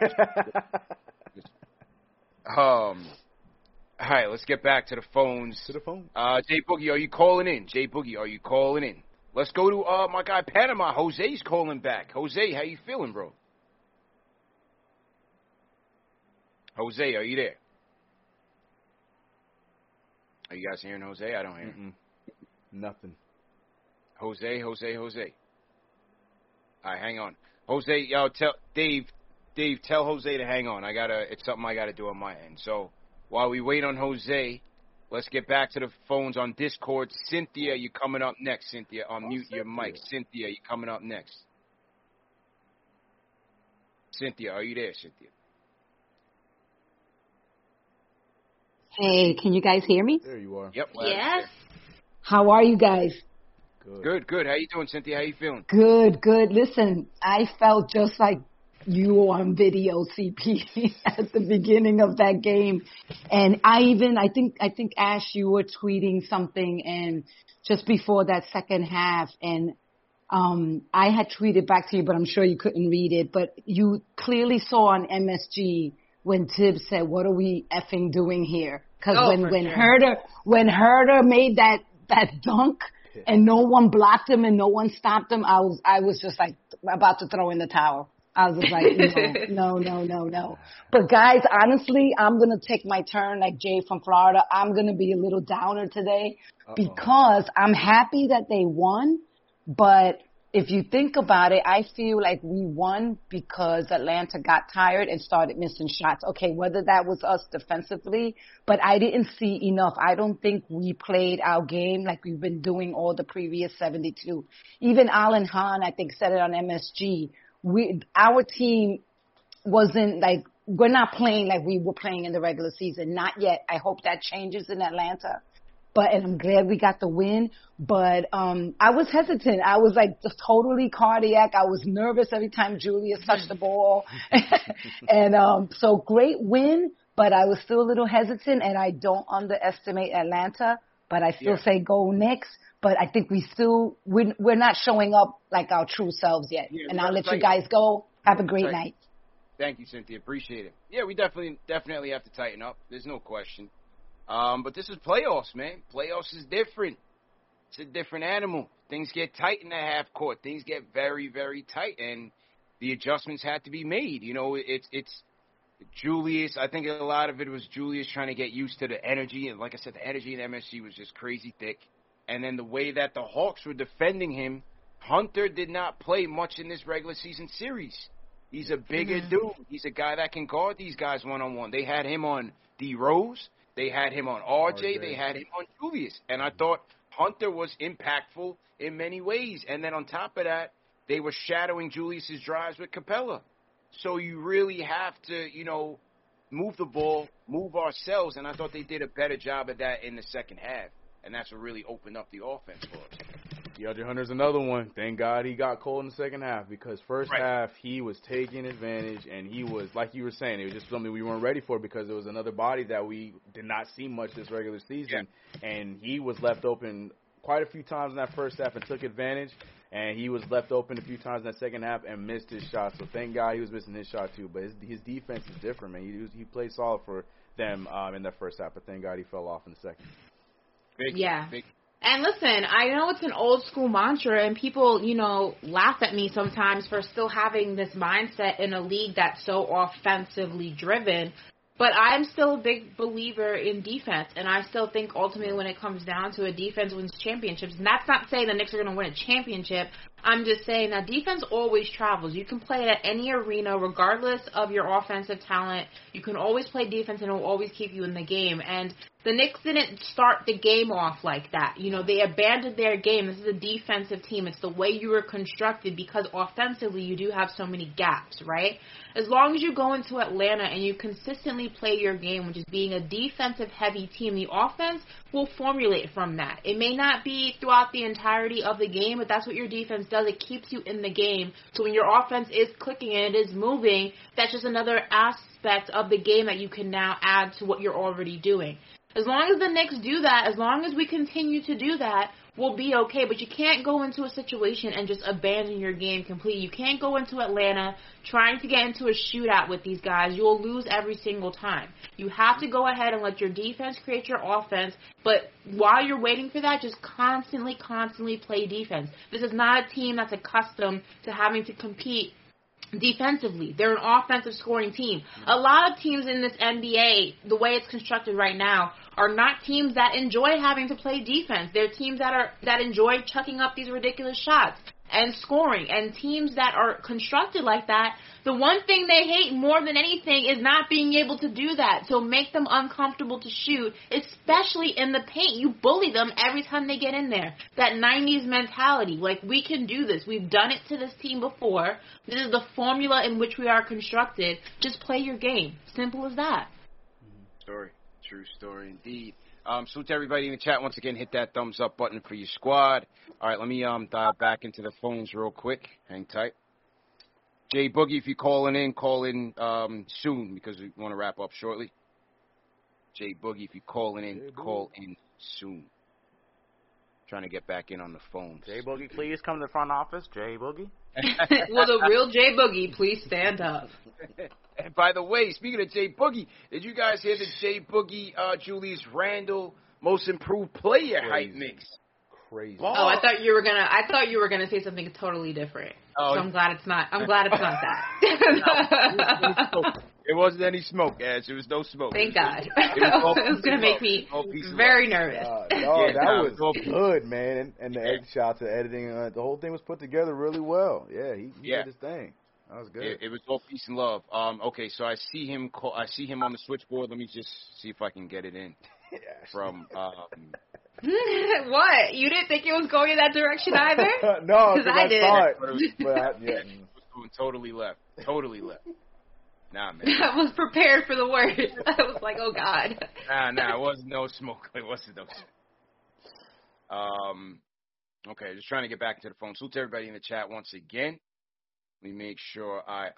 All right, let's get back to the phones. Jay Boogie, are you calling in? Let's go to my guy Panama. Jose's calling back. Jose, how you feeling, bro? Jose, are you there? Are you guys hearing Jose? I don't hear him. Nothing. Jose. All right, hang on. Jose, tell Dave, tell Jose to hang on. It's something I gotta do on my end. So while we wait on Jose, let's get back to the phones on Discord. Cynthia, you coming up next. Cynthia, unmute your mic. Cynthia, you coming up next. Cynthia, are you there, Cynthia? Hey, can you guys hear me? There you are. Yep. Yes. How are you guys? Good. How you doing, Cynthia? How you feeling? Good. Listen, I felt just like you on video, CP, at the beginning of that game. And I think Ash, you were tweeting something and just before that second half, and I had tweeted back to you, but I'm sure you couldn't read it. But you clearly saw on MSG when Tibbs said, "What are we effing doing here?" Because when Herder made that dunk and no one blocked him and no one stopped him, I was just like about to throw in the towel. I was just like, no. But guys, honestly, I'm going to take my turn like Jay from Florida. I'm going to be a little downer today because I'm happy that they won, but if you think about it, I feel like we won because Atlanta got tired and started missing shots. Okay, whether that was us defensively, but I didn't see enough. I don't think we played our game like we've been doing all the previous 72. Even Alan Hahn, I think, said it on MSG. Our team wasn't like, we're not playing like we were playing in the regular season. Not yet. I hope that changes in Atlanta. And I'm glad we got the win. But I was hesitant. I was like just totally cardiac. I was nervous every time Julius touched the ball. And so great win, but I was still a little hesitant, and I don't underestimate Atlanta, but I still say go Knicks. But I think we're not showing up like our true selves yet. Yeah, and I'll let you guys go. Have a great night. Thank you, Cynthia. Appreciate it. Yeah, we definitely have to tighten up. There's no question. But this is playoffs, man. Playoffs is different. It's a different animal. Things get tight in the half court. Things get very, very tight, and the adjustments had to be made. You know, it's Julius. I think a lot of it was Julius trying to get used to the energy. And like I said, the energy in MSG was just crazy thick. And then the way that the Hawks were defending him, Hunter did not play much in this regular season series. He's a bigger dude. He's a guy that can guard these guys one-on-one. They had him on D. Rose. They had him on RJ. They had him on Julius. And I thought Hunter was impactful in many ways. And then on top of that, they were shadowing Julius's drives with Capella. So you really have to, move the ball, move ourselves. And I thought they did a better job of that in the second half. And that's what really opened up the offense for us. DeAndre Hunter's another one. Thank God he got cold in the second half, because first half he was taking advantage, and he was, like you were saying, it was just something we weren't ready for because it was another body that we did not see much this regular season, and he was left open quite a few times in that first half and took advantage, and he was left open a few times in that second half and missed his shot. So thank God he was missing his shot too, but his defense is different, man. He played solid for them in that first half, but thank God he fell off in the second. Big. And listen, I know it's an old school mantra, and people, laugh at me sometimes for still having this mindset in a league that's so offensively driven. But I'm still a big believer in defense, and I still think ultimately when it comes down to it, defense wins championships. And that's not saying the Knicks are going to win a championship. I'm just saying that defense always travels. You can play it at any arena regardless of your offensive talent. You can always play defense, and it will always keep you in the game. And the Knicks didn't start the game off like that. They abandoned their game. This is a defensive team. It's the way you were constructed, because offensively you do have so many gaps, right? As long as you go into Atlanta and you consistently play your game, which is being a defensive-heavy team, the offense will formulate from that. It may not be throughout the entirety of the game, but that's what your defense does. It keeps you in the game. So when your offense is clicking and it is moving, that's just another aspect of the game that you can now add to what you're already doing. As long as the Knicks do that, as long as we continue to do that, we'll be okay. But you can't go into a situation and just abandon your game completely. You can't go into Atlanta trying to get into a shootout with these guys. You'll lose every single time. You have to go ahead and let your defense create your offense. But while you're waiting for that, just constantly play defense. This is not a team that's accustomed to having to compete defensively. They're an offensive scoring team. A lot of teams in this NBA, the way it's constructed right now, are not teams that enjoy having to play defense. They're teams that enjoy chucking up these ridiculous shots and scoring. And teams that are constructed like that, the one thing they hate more than anything is not being able to do that. So make them uncomfortable to shoot, especially in the paint. You bully them every time they get in there. That 90s mentality, like, we can do this. We've done it to this team before. This is the formula in which we are constructed. Just play your game. Simple as that. True story indeed. Salute to everybody in the chat. Once again, hit that thumbs up button for your squad. All right, let me dial back into the phones real quick. Hang tight. Jay Boogie, if you're calling in, call in soon, because we want to wrap up shortly. Jay Boogie, if you're calling in, call in soon. Trying to get back in on the phone. Jay Boogie, please come to the front office. Jay Boogie. Will the real Jay Boogie please stand up? And by the way, speaking of Jay Boogie, did you guys hear the Jay Boogie, Julius Randle Most Improved Player hype mix? Crazy. Oh, I thought you were gonna say something totally different. So I'm glad it's not. I'm glad it's not that. It wasn't any smoke, Ash. There was no smoke. Thank God. It was going to make me very nervous. That was good, man. And the shots of editing, the whole thing was put together really well. Yeah, he did his thing. That was good. It was all peace and love. Okay, so I see him on the switchboard. Let me just see if I can get it in. From What? You didn't think it was going in that direction either? No, because I did. Saw it. It was going totally left. Nah, man. I was prepared for the worst. I was like, oh God. Nah. It wasn't no smoke. Okay, just trying to get back to the phone. Salute to everybody in the chat once again. Let me make sure I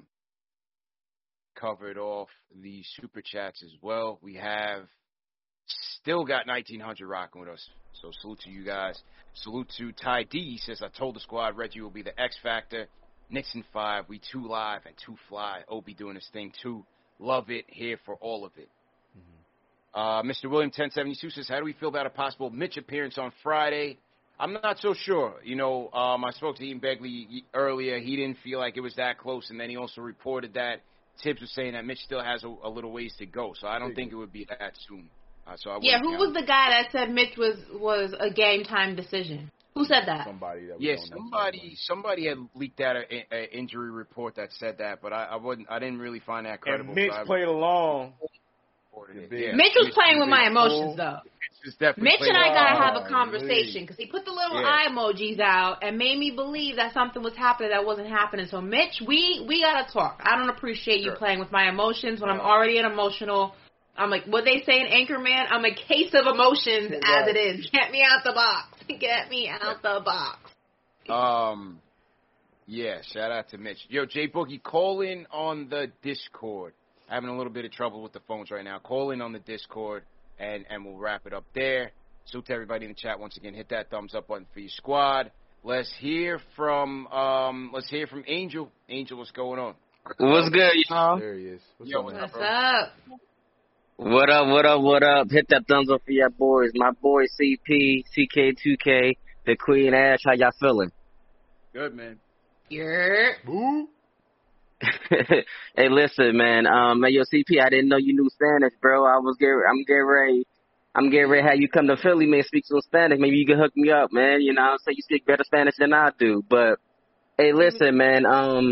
covered off the super chats as well. We have still got 1900 rocking with us. So salute to you guys. Salute to Ty D. He says, I told the squad Reggie will be the X Factor. Knicks in 5. We 2 live and 2 fly. Obi doing his thing too. Love it. Here for all of it. Mr. William 1072 says, how do we feel about a possible Mitch appearance on Friday? I'm not so sure. I spoke to Ian Begley earlier. He didn't feel like it was that close, and then he also reported that Tibbs was saying that Mitch still has a little ways to go. So I don't think it would be that soon. Who was the guy that said Mitch was a game time decision? Who said that? Somebody had leaked out an injury report that said that, but I didn't really find that credible. And Mitch played along. Mitch was playing with my emotions, though. Mitch and I gotta have a conversation because he put the little eye emojis out and made me believe that something was happening that wasn't happening. So, Mitch, we gotta talk. I don't appreciate you playing with my emotions when I'm already an emotional. I'm like, what they say in Anchorman? I'm a case of emotions as it is. Get me out the box. Get me out the box. Yeah, shout out to Mitch. Yo, Jay Boogie, call in on the Discord. Having a little bit of trouble with the phones right now. Call in on the Discord, and we'll wrap it up there. So to everybody in the chat, once again, hit that thumbs up button for your squad. Let's hear from Angel. Angel, what's going on? What's good, y'all? There he is. What's up? What up? Hit that thumbs up for your boys. My boy CP, CK2K, the Queen Ash. How y'all feeling? Good, man. Yeah. Hey, listen, man. Yo, CP, I didn't know you knew Spanish, bro. I'm getting ready to have you come to Philly, man, speak some Spanish. Maybe you can hook me up, man. You know what I'm saying? You speak better Spanish than I do. But, hey, listen, man.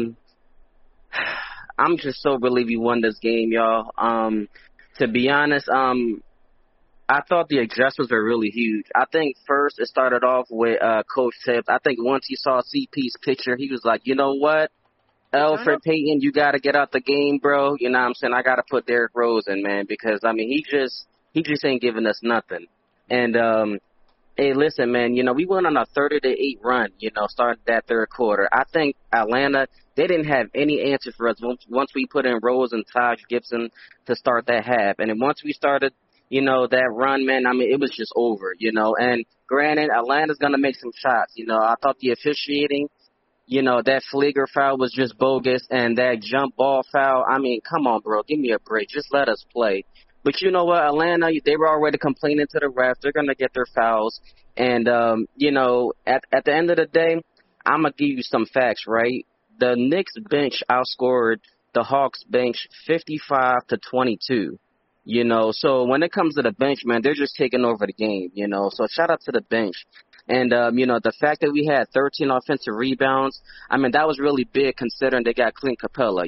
I'm just so relieved you won this game, y'all. To be honest, I thought the adjustments were really huge. I think first it started off with Coach Tibbs. I think once he saw CP's picture, he was like, you know what? Elfrid Payton, you got to get out the game, bro. You know what I'm saying? I got to put Derrick Rose in, man, because, I mean, he just ain't giving us nothing. And, hey, listen, man, we went on a 30-8 run, starting that third quarter. I think Atlanta, they didn't have any answer for us once we put in Rose and Taj Gibson to start that half. And then once we started, that run, man, I mean, it was just over, And granted, Atlanta's going to make some shots. I thought the officiating, that Fleeger foul was just bogus, and that jump ball foul, I mean, come on, bro, give me a break. Just let us play. But you know what, Atlanta, they were already complaining to the refs. They're going to get their fouls. And, at the end of the day, I'm going to give you some facts, right? The Knicks bench outscored the Hawks bench 55-22. So when it comes to the bench, man, they're just taking over the game, So shout out to the bench. And, the fact that we had 13 offensive rebounds, I mean, that was really big considering they got Clint Capella,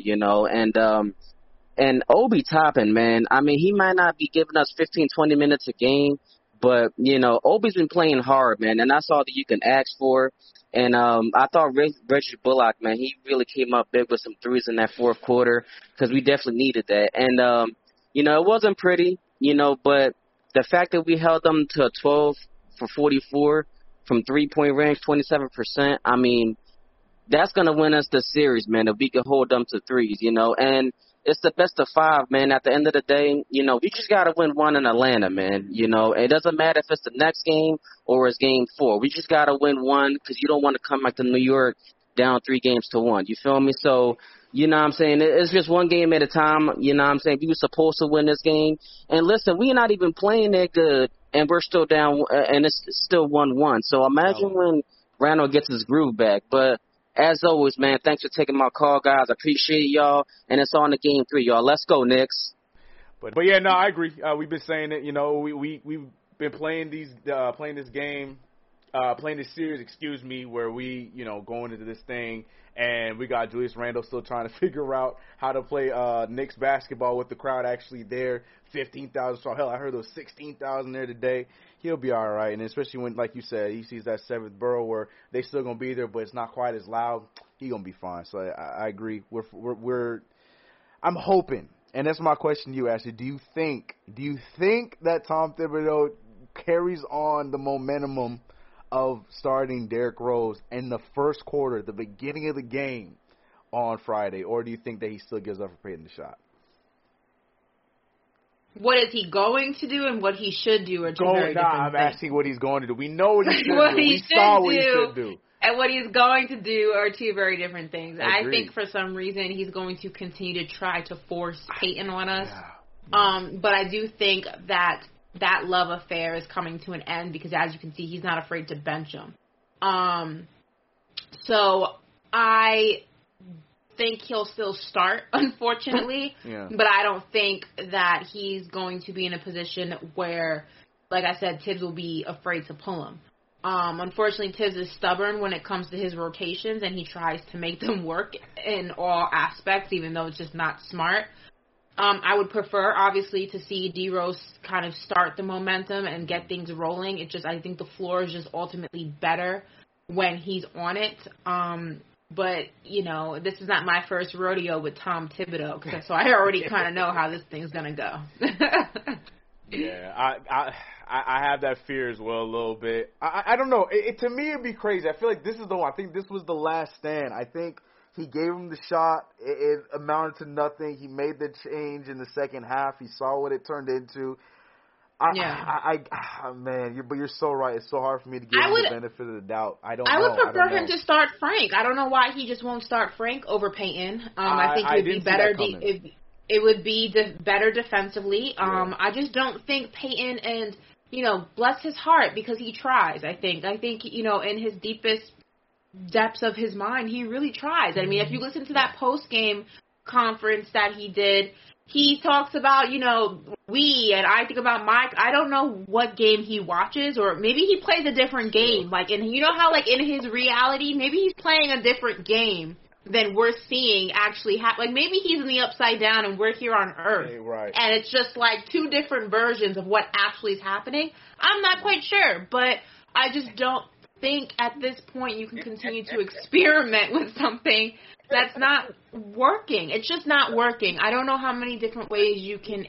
And Obi Toppin, man, I mean, he might not be giving us 15, 20 minutes a game, but, Obi's been playing hard, man, and that's all that you can ask for. And I thought Reggie Bullock, man, he really came up big with some threes in that fourth quarter because we definitely needed that. And, it wasn't pretty, but the fact that we held them to a 12 for 44 from three-point range, 27%, I mean, that's going to win us the series, man, if we can hold them to threes, And it's the best of 5, man. At the end of the day, we just got to win one in Atlanta, man. It doesn't matter if it's the next game or it's game 4. We just got to win one because you don't want to come back to New York down 3-1. You feel me? So, you know what I'm saying? It's just one game at a time. You know what I'm saying? We were supposed to win this game. And listen, we're not even playing that good, and we're still down, and it's still 1-1. So imagine when Randall gets his groove back. But As always, man, thanks for taking my call, guys. I appreciate y'all. And it's on to Game 3, y'all. Let's go, Knicks. But yeah, no, I agree. We've been saying it. You know, we've been playing this series, where we, you know, going into this thing, and we got Julius Randle still trying to figure out how to play Knicks basketball with the crowd actually there, 15,000 strong. Hell, I heard there was 16,000 there today. He'll be all right, and especially when, like you said, he sees that seventh borough where they still gonna be there, but it's not quite as loud. He gonna be fine. So I agree. I'm hoping. And that's my question to you, Ashley. Do you think that Tom Thibodeau carries on the momentum of starting Derrick Rose in the first quarter, the beginning of the game on Friday, or do you think that he still gives up for Payton the shot? What is he going to do and what he should do are two very different I'm things. asking what he's going to do. We know what he should What do. he We should saw what he do. should do. And what he's going to do are two very different things. I Agreed. think for some reason he's going to continue to try to force Peyton on us. But I do think that love affair is coming to an end because, as you can see, he's not afraid to bench him. So I think he'll still start, unfortunately. Yeah. But I don't think that he's going to be in a position where, like I said, Tibbs will be afraid to pull him. Unfortunately, Tibbs is stubborn when it comes to his rotations, and he tries to make them work in all aspects, even though it's just not smart. I would prefer, obviously, to see D Rose kind of start the momentum and get things rolling. I think the floor is just ultimately better when he's on it. But, you know, this is not my first rodeo with Tom Thibodeau, so I already kind of know how this thing's going to go. Yeah, I have that fear as well a little bit. I don't know. To me, it'd be crazy. I feel like this is the one. I think this was the last stand. I think he gave him the shot. It amounted to nothing. He made the change in the second half. He saw what it turned into. Man, but you're so right. It's so hard for me to give him the benefit of the doubt. I would prefer him to start Frank. I don't know why he just won't start Frank over Peyton. I think it would be better. It would be better defensively. I just don't think Peyton, and, you know, bless his heart because he tries, I think, you know, in his deepest depths of his mind, he really tries. I mean, if you listen to that post-game conference that he did, he talks about, you know, and I think about Mike. I don't know what game he watches, or maybe he plays a different game. Like, and you know how, like, in his reality, maybe he's playing a different game than we're seeing actually happen. Like, maybe he's in the upside down and we're here on Earth. Right. And it's just like two different versions of what actually is happening. I'm not quite sure, but I just don't think at this point you can continue to experiment with something that's not working. It's just not working. I don't know how many different ways you can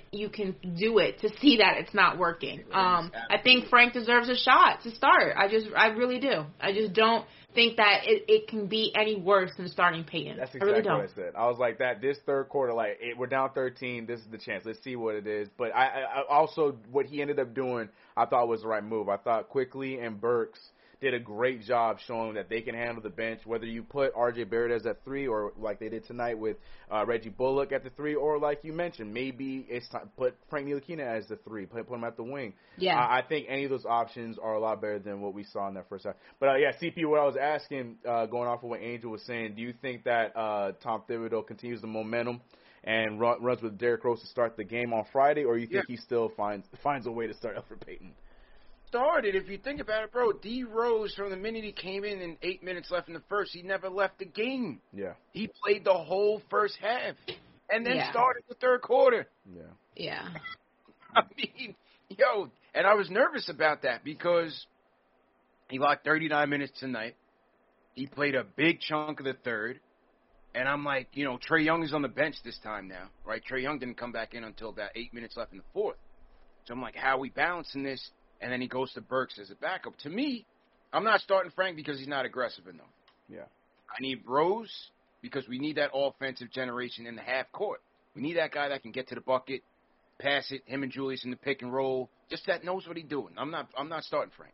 do it to see that it's not working. I think Frank deserves a shot to start. I really do. I just don't think that it can be any worse than starting Peyton. That's exactly what I said. I was like, this third quarter, we're down 13. This is the chance. Let's see what it is. But I also, what he ended up doing, I thought was the right move. I thought Quickly and Burks did a great job showing that they can handle the bench, whether you put R.J. Barrett as that 3 or like they did tonight with Reggie Bullock at the 3, or like you mentioned, maybe it's time put Frank Ntilikina as the 3, put him at the wing. Yeah. I think any of those options are a lot better than what we saw in that first half. But, CP, what I was asking, going off of what Angel was saying, do you think that Tom Thibodeau continues the momentum and runs with Derrick Rose to start the game on Friday, or you think he still finds a way to start Elfrid Payton? Started, if you think about it, bro, D Rose, from the minute he came in and 8 minutes left in the first, he never left the game. Yeah. He played the whole first half and then started the third quarter. Yeah. I mean, and I was nervous about that because he logged 39 minutes tonight. He played a big chunk of the third. And I'm like, Trae Young is on the bench this time now, right? Trae Young didn't come back in until about 8 minutes left in the fourth. So I'm like, how are we balancing this? And then he goes to Burks as a backup. To me, I'm not starting Frank because he's not aggressive enough. Yeah. I need Rose because we need that offensive generation in the half court. We need that guy that can get to the bucket, pass it, him and Julius in the pick and roll, just that knows what he's doing. I'm not starting Frank.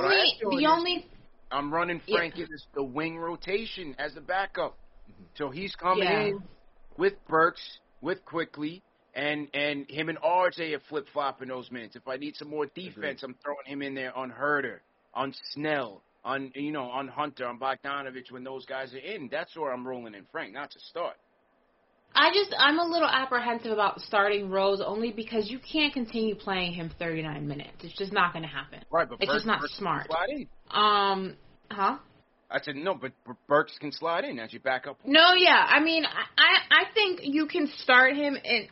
I'm running Frank in the wing rotation as a backup. So he's coming in with Burks, with Quickly, and him and RJ are flip-flopping those minutes. If I need some more defense, I'm throwing him in there on Herter, on Snell, on Hunter, on Bogdanovich when those guys are in. That's where I'm rolling in Frank, not to start. I'm a little apprehensive about starting Rose only because you can't continue playing him 39 minutes. It's just not going to happen. Right, but it's Burks, just not Burks smart. Can slide in. Huh? I said no, but Burks can slide in as your backup. No, yeah. I mean, I think you can start him in.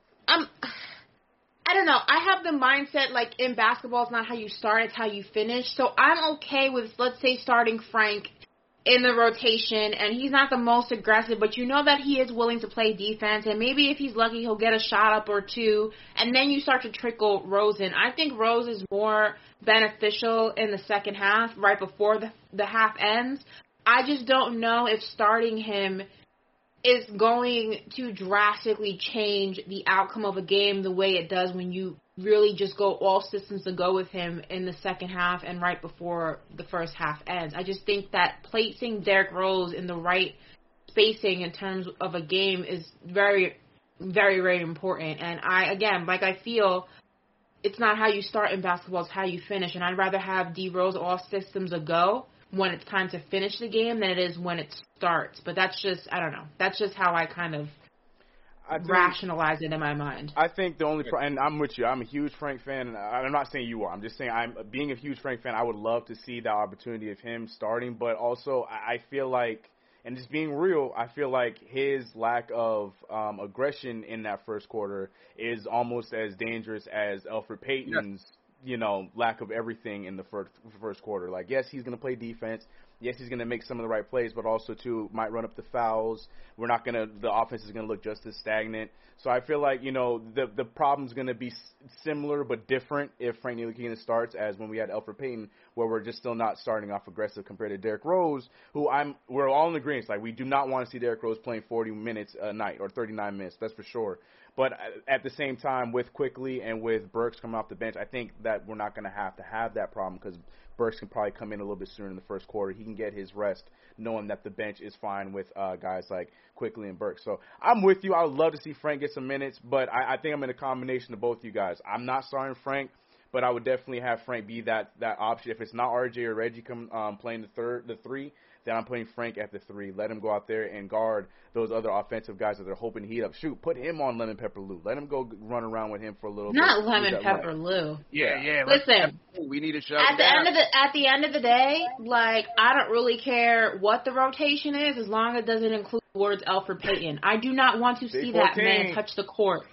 I don't know. I have the mindset like in basketball, it's not how you start, it's how you finish. So I'm okay with, let's say, starting Frank in the rotation, and he's not the most aggressive, but you know that he is willing to play defense, and maybe if he's lucky, he'll get a shot up or two, and then you start to trickle Rose in. I think Rose is more beneficial in the second half, right before the half ends. I just don't know if starting him is going to drastically change the outcome of a game the way it does when you really just go all systems to go with him in the second half and right before the first half ends. I just think that placing Derrick Rose in the right spacing in terms of a game is very, very, very important. And I feel it's not how you start in basketball, it's how you finish. And I'd rather have D Rose all systems a go when it's time to finish the game than it is when it starts. But that's just, I don't know. That's just how I kind of rationalize it in my mind. I think the only and I'm with you. I'm a huge Frank fan, and I'm not saying you are. I'm just saying being a huge Frank fan, I would love to see the opportunity of him starting. But also, I feel like, and just being real, I feel like his lack of aggression in that first quarter is almost as dangerous as Elfrid Payton's lack of everything in the first quarter. Like, yes, he's going to play defense. Yes, he's going to make some of the right plays, but also, too, might run up the fouls. The offense is going to look just as stagnant. So I feel like, the problem's going to be similar but different if Frank Ntilikina starts as when we had Elfrid Payton, where we're just still not starting off aggressive compared to Derrick Rose, who we're all in agreement. Like, we do not want to see Derrick Rose playing 40 minutes a night or 39 minutes, that's for sure. But at the same time, with Quickley and with Burks coming off the bench, I think that we're not going to have that problem because Burks can probably come in a little bit sooner in the first quarter. He can get his rest knowing that the bench is fine with guys like Quickley and Burks. So I'm with you. I would love to see Frank get some minutes, but I think I'm in a combination of both you guys. I'm not starting Frank, but I would definitely have Frank be that option. If it's not RJ or Reggie playing the three, then I'm putting Frank at the 3. Let him go out there and guard those other offensive guys that they're hoping to heat up. Shoot, put him on Lemon Pepper Lou. Let him go run around with him for a little bit. Not Lemon Pepper Lou. Yeah. Listen, we need a shot. At the end of the day, like, I don't really care what the rotation is as long as it doesn't include the words Elfrid Payton. I do not want to see that man touch the court.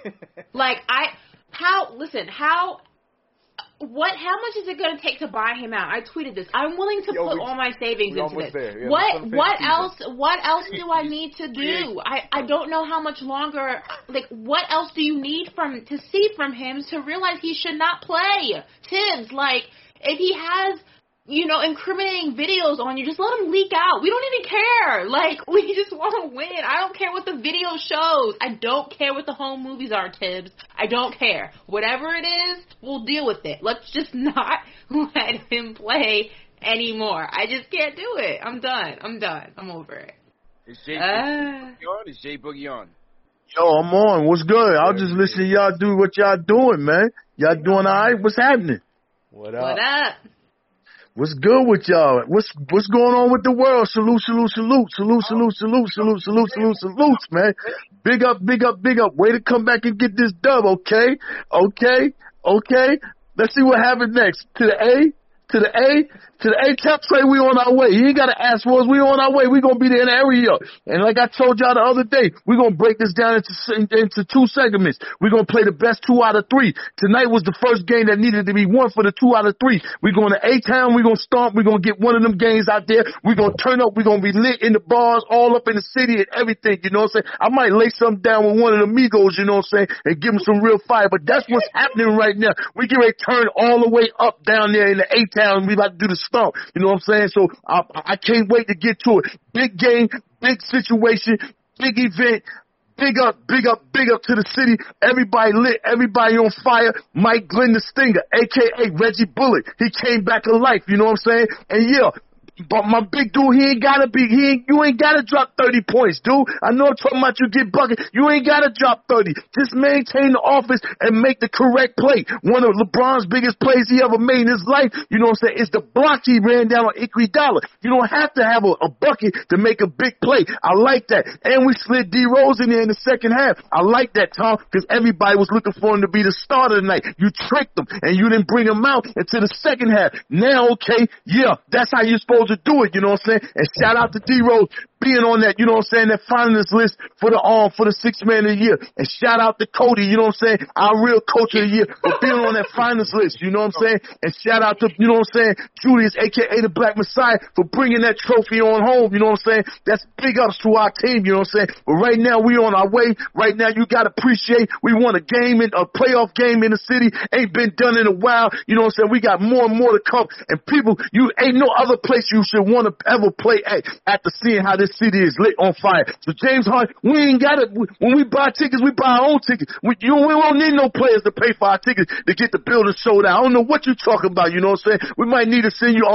How much is it going to take to buy him out? I tweeted this. I'm willing to put all my savings into this. Yeah, what else do I need to do? I don't know how much longer. Like, what else do you need to see from him to realize he should not play? Tibbs, like, if he has, incriminating videos on you, just let him leak out. We don't even care. Like, we just want to win. I don't care what the video shows. I don't care what the home movies are, Tibbs. I don't care. Whatever it is, we'll deal with it. Let's just not let him play anymore. I just can't do it. I'm done. I'm over it. Is Jay Boogie on? Yo, I'm on. What's good? I'll just listen to y'all do what y'all doing, man. Y'all doing all right? What's happening? What up? What's good with y'all? What's going on with the world? Salute, man. Big up. Way to come back and get this dub, okay? Let's see what happens next. To the A. Tell Trey we on our way. You ain't got to ask for us. We on our way. We going to be there in the area. And like I told y'all the other day, we going to break this down into 2 segments. We're going to play the best 2 out of 3. Tonight was the first game that needed to be won for the 2 out of 3. We're going to A-Town. We're going to stomp. We're going to get one of them games out there. We're going to turn up. We're going to be lit in the bars, all up in the city and everything. You know what I'm saying? I might lay something down with one of the Migos, you know what I'm saying, and give them some real fire. But that's what's happening right now. We get ready to turn all the way up down there in the A-Town. We about to do the stomp. You know what I'm saying? So I can't wait to get to it. Big game, big situation, big event. Big up to the city. Everybody lit, everybody on fire. Mike Glenn the Stinger, a.k.a. Reggie Bullock. He came back to life, you know what I'm saying? And yeah, But my big dude, you ain't gotta drop 30 points, dude. I know I'm talking about you get bucket. You ain't gotta drop 30. Just maintain the offense and make the correct play. One of LeBron's biggest plays he ever made in his life, you know what I'm saying, is the block he ran down on Iguodala. You don't have to have a bucket to make a big play. I like that. And we slid D Rose in there in the second half. I like that, Tom, because everybody was looking for him to be the starter tonight. You tricked them, and you didn't bring him out into the second half. Now, okay, yeah, that's how you're supposed to do it, you know what I'm saying? And shout out to D Rose being on that, you know what I'm saying, that finalist list for the sixth man of the year. And shout out to Cody, you know what I'm saying, our real coach of the year, for being on that finalist list, you know what I'm saying? And shout out to, you know what I'm saying, Julius, a.k.a. the Black Messiah, for bringing that trophy on home, you know what I'm saying? That's big ups to our team, you know what I'm saying? But right now, we on our way. Right now, you got to appreciate we won a playoff game in the city. Ain't been done in a while, you know what I'm saying? We got more and more to come. And people, you ain't no other place you should want to ever play at after seeing how this city is lit on fire. So James Harden, we ain't got it. When we buy tickets, we buy our own tickets. We don't need no players to pay for our tickets to get the building sold out. I don't know what you're talking about. You know what I'm saying? We might need to send you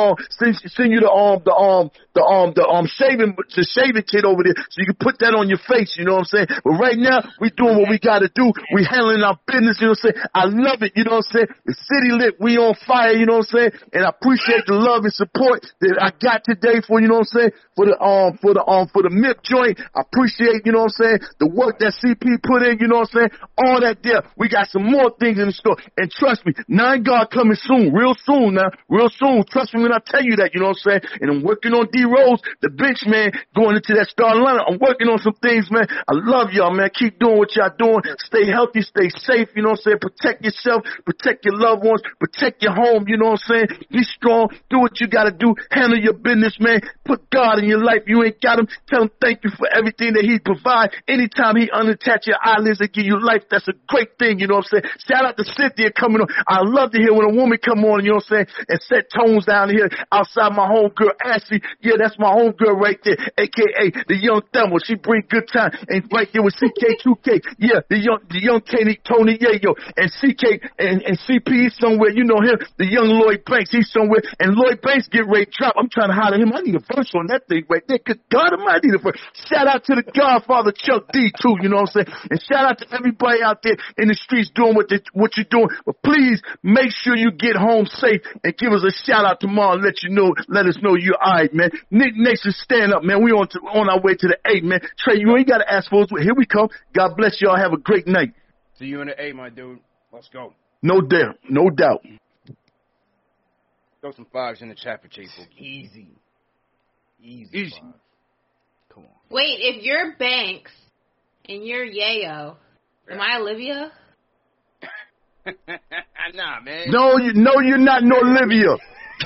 the shaving kit over there so you can put that on your face. You know what I'm saying? But right now, we doing what we got to do. We handling our business. You know what I'm saying? I love it. You know what I'm saying? The city lit. We on fire. You know what I'm saying? And I appreciate the love and support that I got today for, you know what I'm saying, for the MIP joint. I appreciate, you know what I'm saying, the work that CP put in, you know what I'm saying, all that there. We got some more things in the store. And trust me, 9 Guard coming soon, real soon now, real soon. Trust me when I tell you that, you know what I'm saying. And I'm working on D Rose, the bench man, going into that starting lineup. I'm working on some things, man. I love y'all, man. Keep doing what y'all doing. Stay healthy, stay safe, you know what I'm saying. Protect yourself, protect your loved ones, protect your home, you know what I'm saying. Be strong, do what you gotta do, handle your business, man. Put God in your life. You ain't got him, tell him thank you for everything that he provides. Anytime he unattach your eyelids and give you life, that's a great thing, you know what I'm saying. Shout out to Cynthia coming on. I love to hear when a woman come on, you know what I'm saying, and set tones down here outside my homegirl Ashley. Yeah, that's my homegirl right there, a.k.a. the young Thelma. She bring good time. And right there with CK2K. Yeah, the young Tony Yayo. And CK and CP somewhere, you know him, the young Lloyd Banks, he's somewhere. And Lloyd Banks get ready to drop. I'm trying to holler at him. I need a verse on that thing right there. Good God Almighty, the verse. Shout out to the Godfather Chuck D too, you know what I'm saying? And shout out to everybody out there in the streets doing what you're doing. But please make sure you get home safe and give us a shout out tomorrow and let us know you're all right, man. Nick Nation, stand up, man. We on our way to the 8, man. Trey, you ain't got to ask for us. Here we come. God bless y'all. Have a great night. See you in the 8, my dude. Let's go. No doubt. No doubt. Throw some 5s in the chat for Chase. Easy. Come on. Wait, if you're Banks and you're Yayo, am I Olivia? Nah, man. No, you're not no Olivia.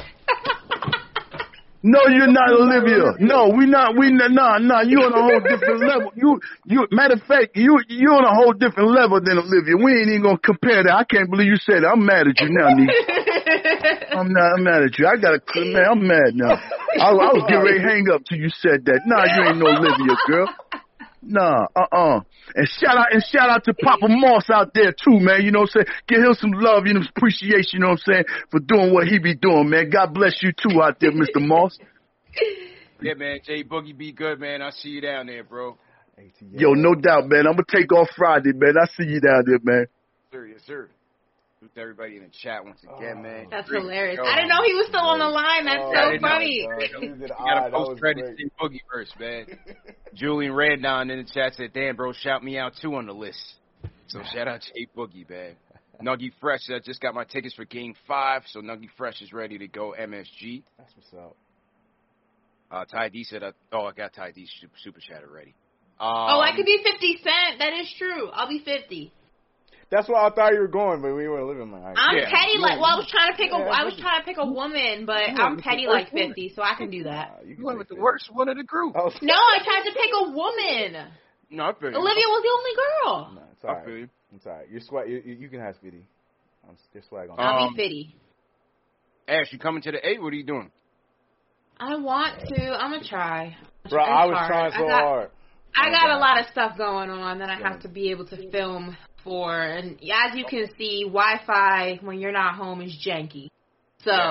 No, you're not Olivia. No, nah. You on a whole different level. You. Matter of fact, you on a whole different level than Olivia. We ain't even gonna compare that. I can't believe you said that. I'm mad at you now, Nick. I'm mad at you. I'm mad now. I was getting ready to hang up till you said that. Nah, you ain't no Olivia, girl. Nah, And shout out to Papa Moss out there too, man. You know what I'm saying? Give him some love, you know, appreciation, you know what I'm saying, for doing what he be doing, man. God bless you too out there, Mr. Moss. Yeah, man. J Boogie, be good, man. I'll see you down there, bro. Yo, no doubt, man. I'm gonna take off Friday, man. I see you down there, man. Yes, sir. With everybody in the chat once again, man. That's hilarious. I didn't know he was still on the line. That's so funny. You got a post-credit J Boogie verse, man. Julian Randon in the chat said, damn, bro, shout me out, too, on the list. So shout out J Boogie, man. Nuggy Fresh, I just got my tickets for Game 5, so Nuggy Fresh is ready to go MSG. That's what's up. Ty D said, I got Ty D's super chat already. I could be 50 Cent. That is true. I'll be 50. That's where I thought you were going, but we were living like. I'm petty like. Well, I was trying to pick a woman, but I'm petty like 50, so I can do that. You went with the worst one of the group. No, I tried to pick a woman. No, I feel you. Olivia was the only girl. No, it's all right. I feel you. It's all right. You're swag. You can have Fitty. You're swag on. I'll be Fitty. Ash, you coming to the 8? What are you doing? I want to. I'm gonna try. Bro, I was trying so hard. I got a lot of stuff going on that I have to be able to film for, and as you can see, Wi-Fi when you're not home is janky. So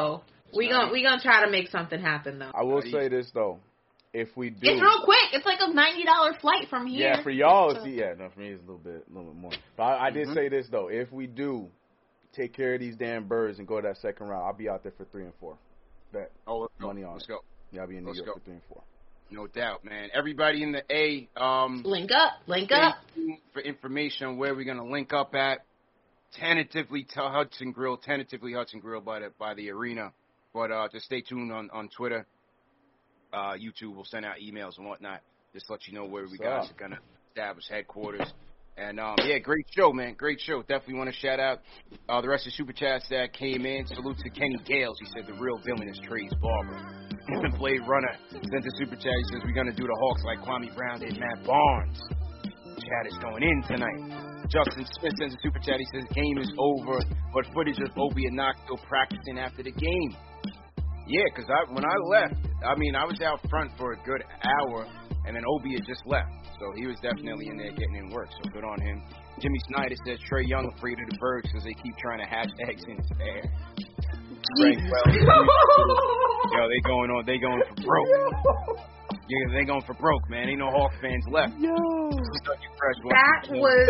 We gonna try to make something happen though. I will say this though, if we do, it's real quick. It's like a $90 flight from here. Yeah, for y'all, for me it's a little bit more. But I did say this though, if we do take care of these damn birds and go to that second round, I'll be out there for 3 and 4. Bet. Oh, money on let's it. Go. Yeah, I'll be in New York for 3 and 4. No doubt, man. Everybody in the A, link up for information on where we're gonna link up at. Tentatively Hudson Grill by the arena. But just stay tuned on Twitter. YouTube will send out emails and whatnot. Just let you know where we guys are gonna establish headquarters. And great show, man. Great show. Definitely want to shout out the rest of the super chats that came in. Salute to Kenny Gales. He said the real villain is Trey's barber. Blade Runner sent a super chat. He says we're gonna do the Hawks like Kwame Brown did Matt Barnes. Chat is going in tonight. Justin Smith sends a super chat. He says game is over, but footage of Obi and Knox still practicing after the game. Yeah, because when I left, I was out front for a good hour, and then Obi had just left. So he was definitely in there getting in work, so good on him. Jimmy Snyder says Trae Young afraid of the birds because they keep trying to hatch eggs in his hair. Frank Wells, they going for broke. Yeah, they going for broke, man. Ain't no Hawk fans left. Yo. That was...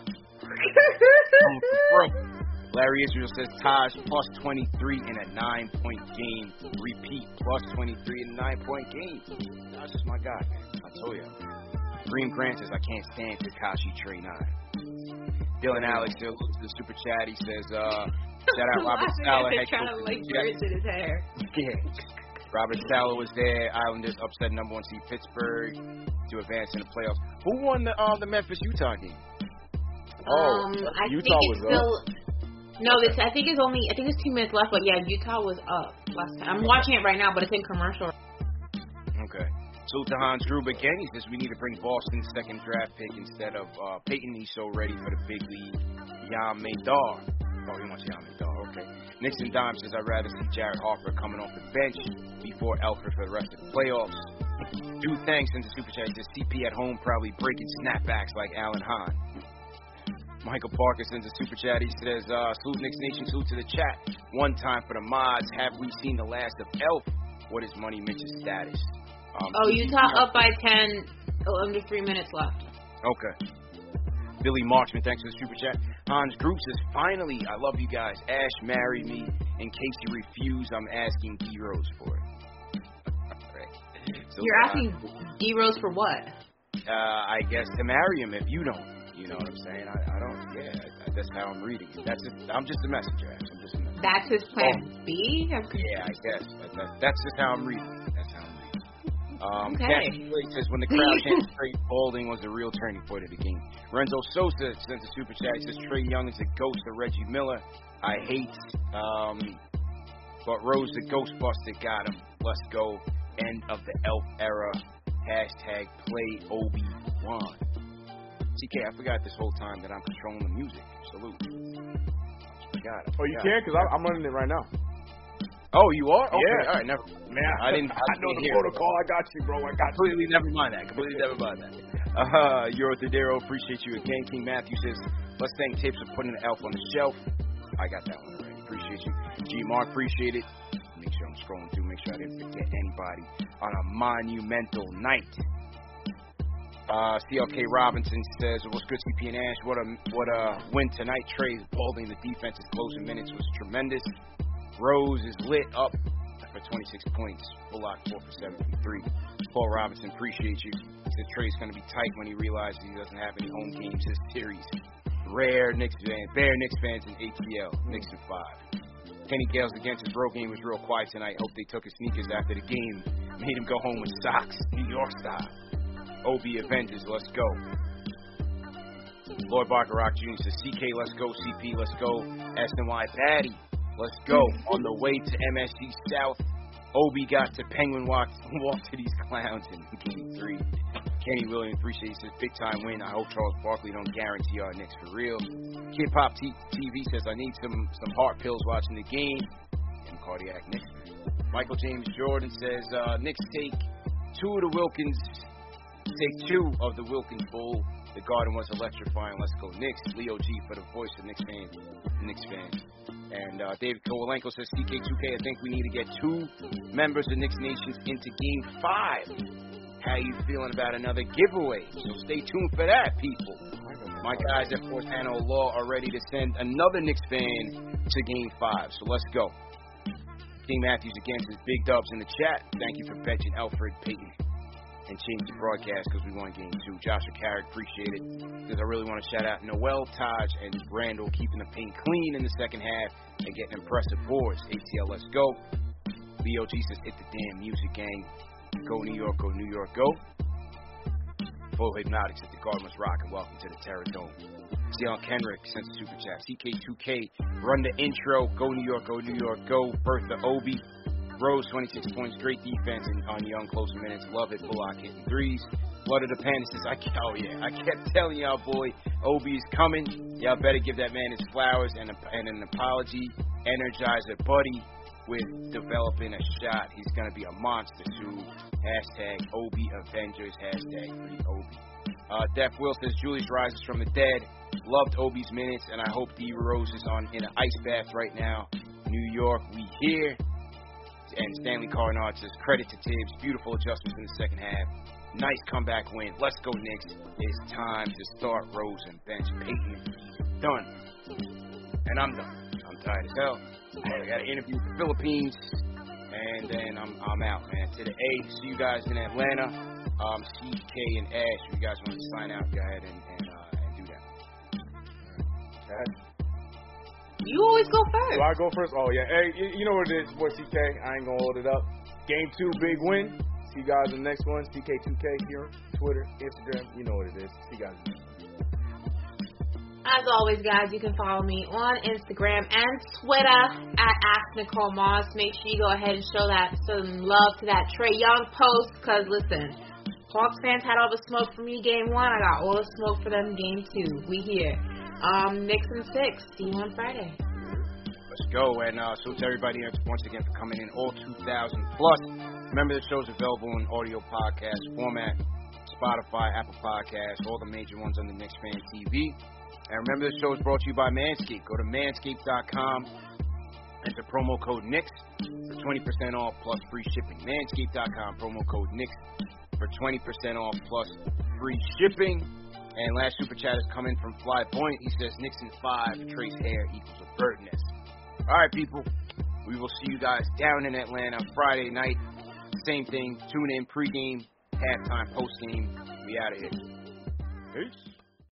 Larry Israel says Taj plus 23 in a 9-point game. Repeat, plus 23 in a 9-point game. That's just my guy, man. I told you. Dream Grant says I can't stand Tekashi Trey 9. Dylan Alex still looks to the super chat. He says, shout out Robert Sala. Trying to like birds in his hair. Yeah. Robert Sala was there. Islanders upset number 1 seed Pittsburgh to advance in the playoffs. Who won the Memphis-Utah game? I Utah think was still. up. No, I think it's 2 minutes left. But yeah, Utah was up last time. I'm watching it right now, but it's in commercial. Okay. So to Hans Gruber again, he says we need to bring Boston's second draft pick instead of Peyton. He's so ready for the big league. Yam Madar. Oh, he wants Yam Madar. Okay. Nixon Dime says I'd rather see Jared Harper coming off the bench before Alfred for the rest of the playoffs. Dude, thanks into Super Chat. He says CP at home probably breaking snapbacks like Alan Hahn. Michael Parker sends a super chat. He says, salute Knicks Nation, salute to the chat. One time for the mods. Have we seen the last of Elf? What is Money Mitch's status? Utah up by 10, under 3 minutes left. Okay. Billy Marksman, thanks for the super chat. Hans Group says, finally, I love you guys. Ash married me. In case you refuse, I'm asking D-Rose for it. Right. So, you're asking D-Rose for what? I guess to marry him if you don't. You know what I'm saying? I don't. Yeah, that's how I'm reading it. I'm just a messenger. I'm just a messenger. That's his plan B. Yeah, I guess. That's just how I'm reading it. That's how I'm reading it. Okay. Cassie says when the crowd chants Trey Balding was a real turning point of the game. Renzo Sosa sends a super chat. He says Trae Young is a ghost of Reggie Miller. I hate, but Rose the Ghostbuster got him. Let's go. End of the Elf era. Hashtag play Obi-Wan. CK, I forgot this whole time that I'm controlling the music. Salute. I forgot. You can? Because I'm running it right now. Oh, you are? Okay. Yeah. All right, never. Man, I know the protocol. I got you, bro. I got you. Never mind that. Completely never mind that. Euro Thedero, appreciate you again. King Matthew says, let's thank Tips for putting the Elf on the shelf. I got that one already. Appreciate you. G Mark, appreciate it. Make sure I'm scrolling through. Make sure I didn't forget anybody on a monumental night. CLK Robinson says, what's good, CP and Ash? What a win tonight. Trey's Balding. The defense's closing minutes was tremendous. Rose is lit up for 26 points. Bullock 4 for 7 from 3. Paul Robinson, appreciate you. He said Trey's going to be tight when he realizes he doesn't have any home games this series. Bear Knicks fans in ATL. Knicks in 5. Kenny Gales against his bro game was real quiet tonight. Hope they took his sneakers after the game. Made him go home with socks. New York style. OB Avengers, let's go. Lloyd Baccarat Jr. says, CK, let's go. CP, let's go. SNY Batty, let's go. On the way to MSG South. Obi got to Penguin walk to these clowns in Game 3. Kenny Williams, appreciate it. Says, big time win. I hope Charles Barkley don't guarantee our Knicks for real. Kid Pop TV says, I need some heart pills watching the game. And cardiac Knicks. Michael James Jordan says, Knicks take 2 of the Wilkins Take 2 of the Wilkins Bowl. The Garden was electrifying. Let's go Knicks. Leo G for the voice of Knicks fans. And David Kowalenko says, CK2K, I think we need to get 2 members of Knicks Nations into Game 5. How you feeling about another giveaway? So stay tuned for that, people. My guys at Force Hano Law are ready to send another Knicks fan to Game 5. So let's go. King Matthews again says, big dubs in the chat. Thank you for benching Alfred Payton and change the broadcast because we won Game 2. Joshua Carrick, appreciate it. Because I really want to shout out Noel, Taj, and Randall keeping the paint clean in the second half and getting impressive boards. ATL, let's go. BOG says, hit the damn music, gang. Go New York, go New York, go. Full Hypnotic says, the Garden was rocking. Welcome to the Terra Dome. Zion Kenrick sends a super chat. CK2K, run the intro. Go New York, go New York, go. Bertha Obi. Rose, 26 points, great defense on Young, closing minutes. Love it. Bullock hitting threes. Blood of the Pen says, I kept telling y'all, boy, Obi's coming. Y'all better give that man his flowers and an apology. Energizer Buddy with developing a shot. He's going to be a monster, too. Hashtag Obi Avengers. Hashtag free Obi. Def Will says, Julius rises from the dead. Loved Obi's minutes, and I hope D. Rose is in an ice bath right now. New York, we here. And Stanley Carnard says, credit to Tibbs. Beautiful adjustments in the second half. Nice comeback win. Let's go, Knicks. It's time to start Rose and bench Payton. Done. And I'm done. I'm tired as hell. I got an interview with the Philippines. And then I'm out, man. To the A. See you guys in Atlanta. CK and Ash, if you guys want to sign out, go ahead and do that. You always go first. Do I go first? Oh, yeah. Hey, you know what it is, boy, CK. I ain't going to hold it up. Game 2, big win. See you guys in the next one. CK2K here, Twitter, Instagram. You know what it is. See you guys in the next one. As always, guys, you can follow me on Instagram and Twitter at AskNicoleMoss. Make sure you go ahead and show some love to that Trae Young post. Because, listen, Hawks fans had all the smoke for me Game 1. I got all the smoke for them Game 2. We here. Knicks and 6. See you on Friday. Let's go. And so to everybody once again for coming in, all 2,000 plus. Remember, the show's available in audio podcast format, Spotify, Apple Podcasts, all the major ones on the Knicks Fan TV. And remember, the show is brought to you by Manscaped. Go to manscaped.com, enter promo code Knicks for 20% off plus free shipping. Manscaped.com, promo code Knicks for 20% off plus free shipping. And last super chat is coming from Fly Point. He says, Knicks in 5, Trace hair equals a bird nest. All right, people. We will see you guys down in Atlanta Friday night. Same thing. Tune in pregame, halftime, postgame. We out of here. Peace.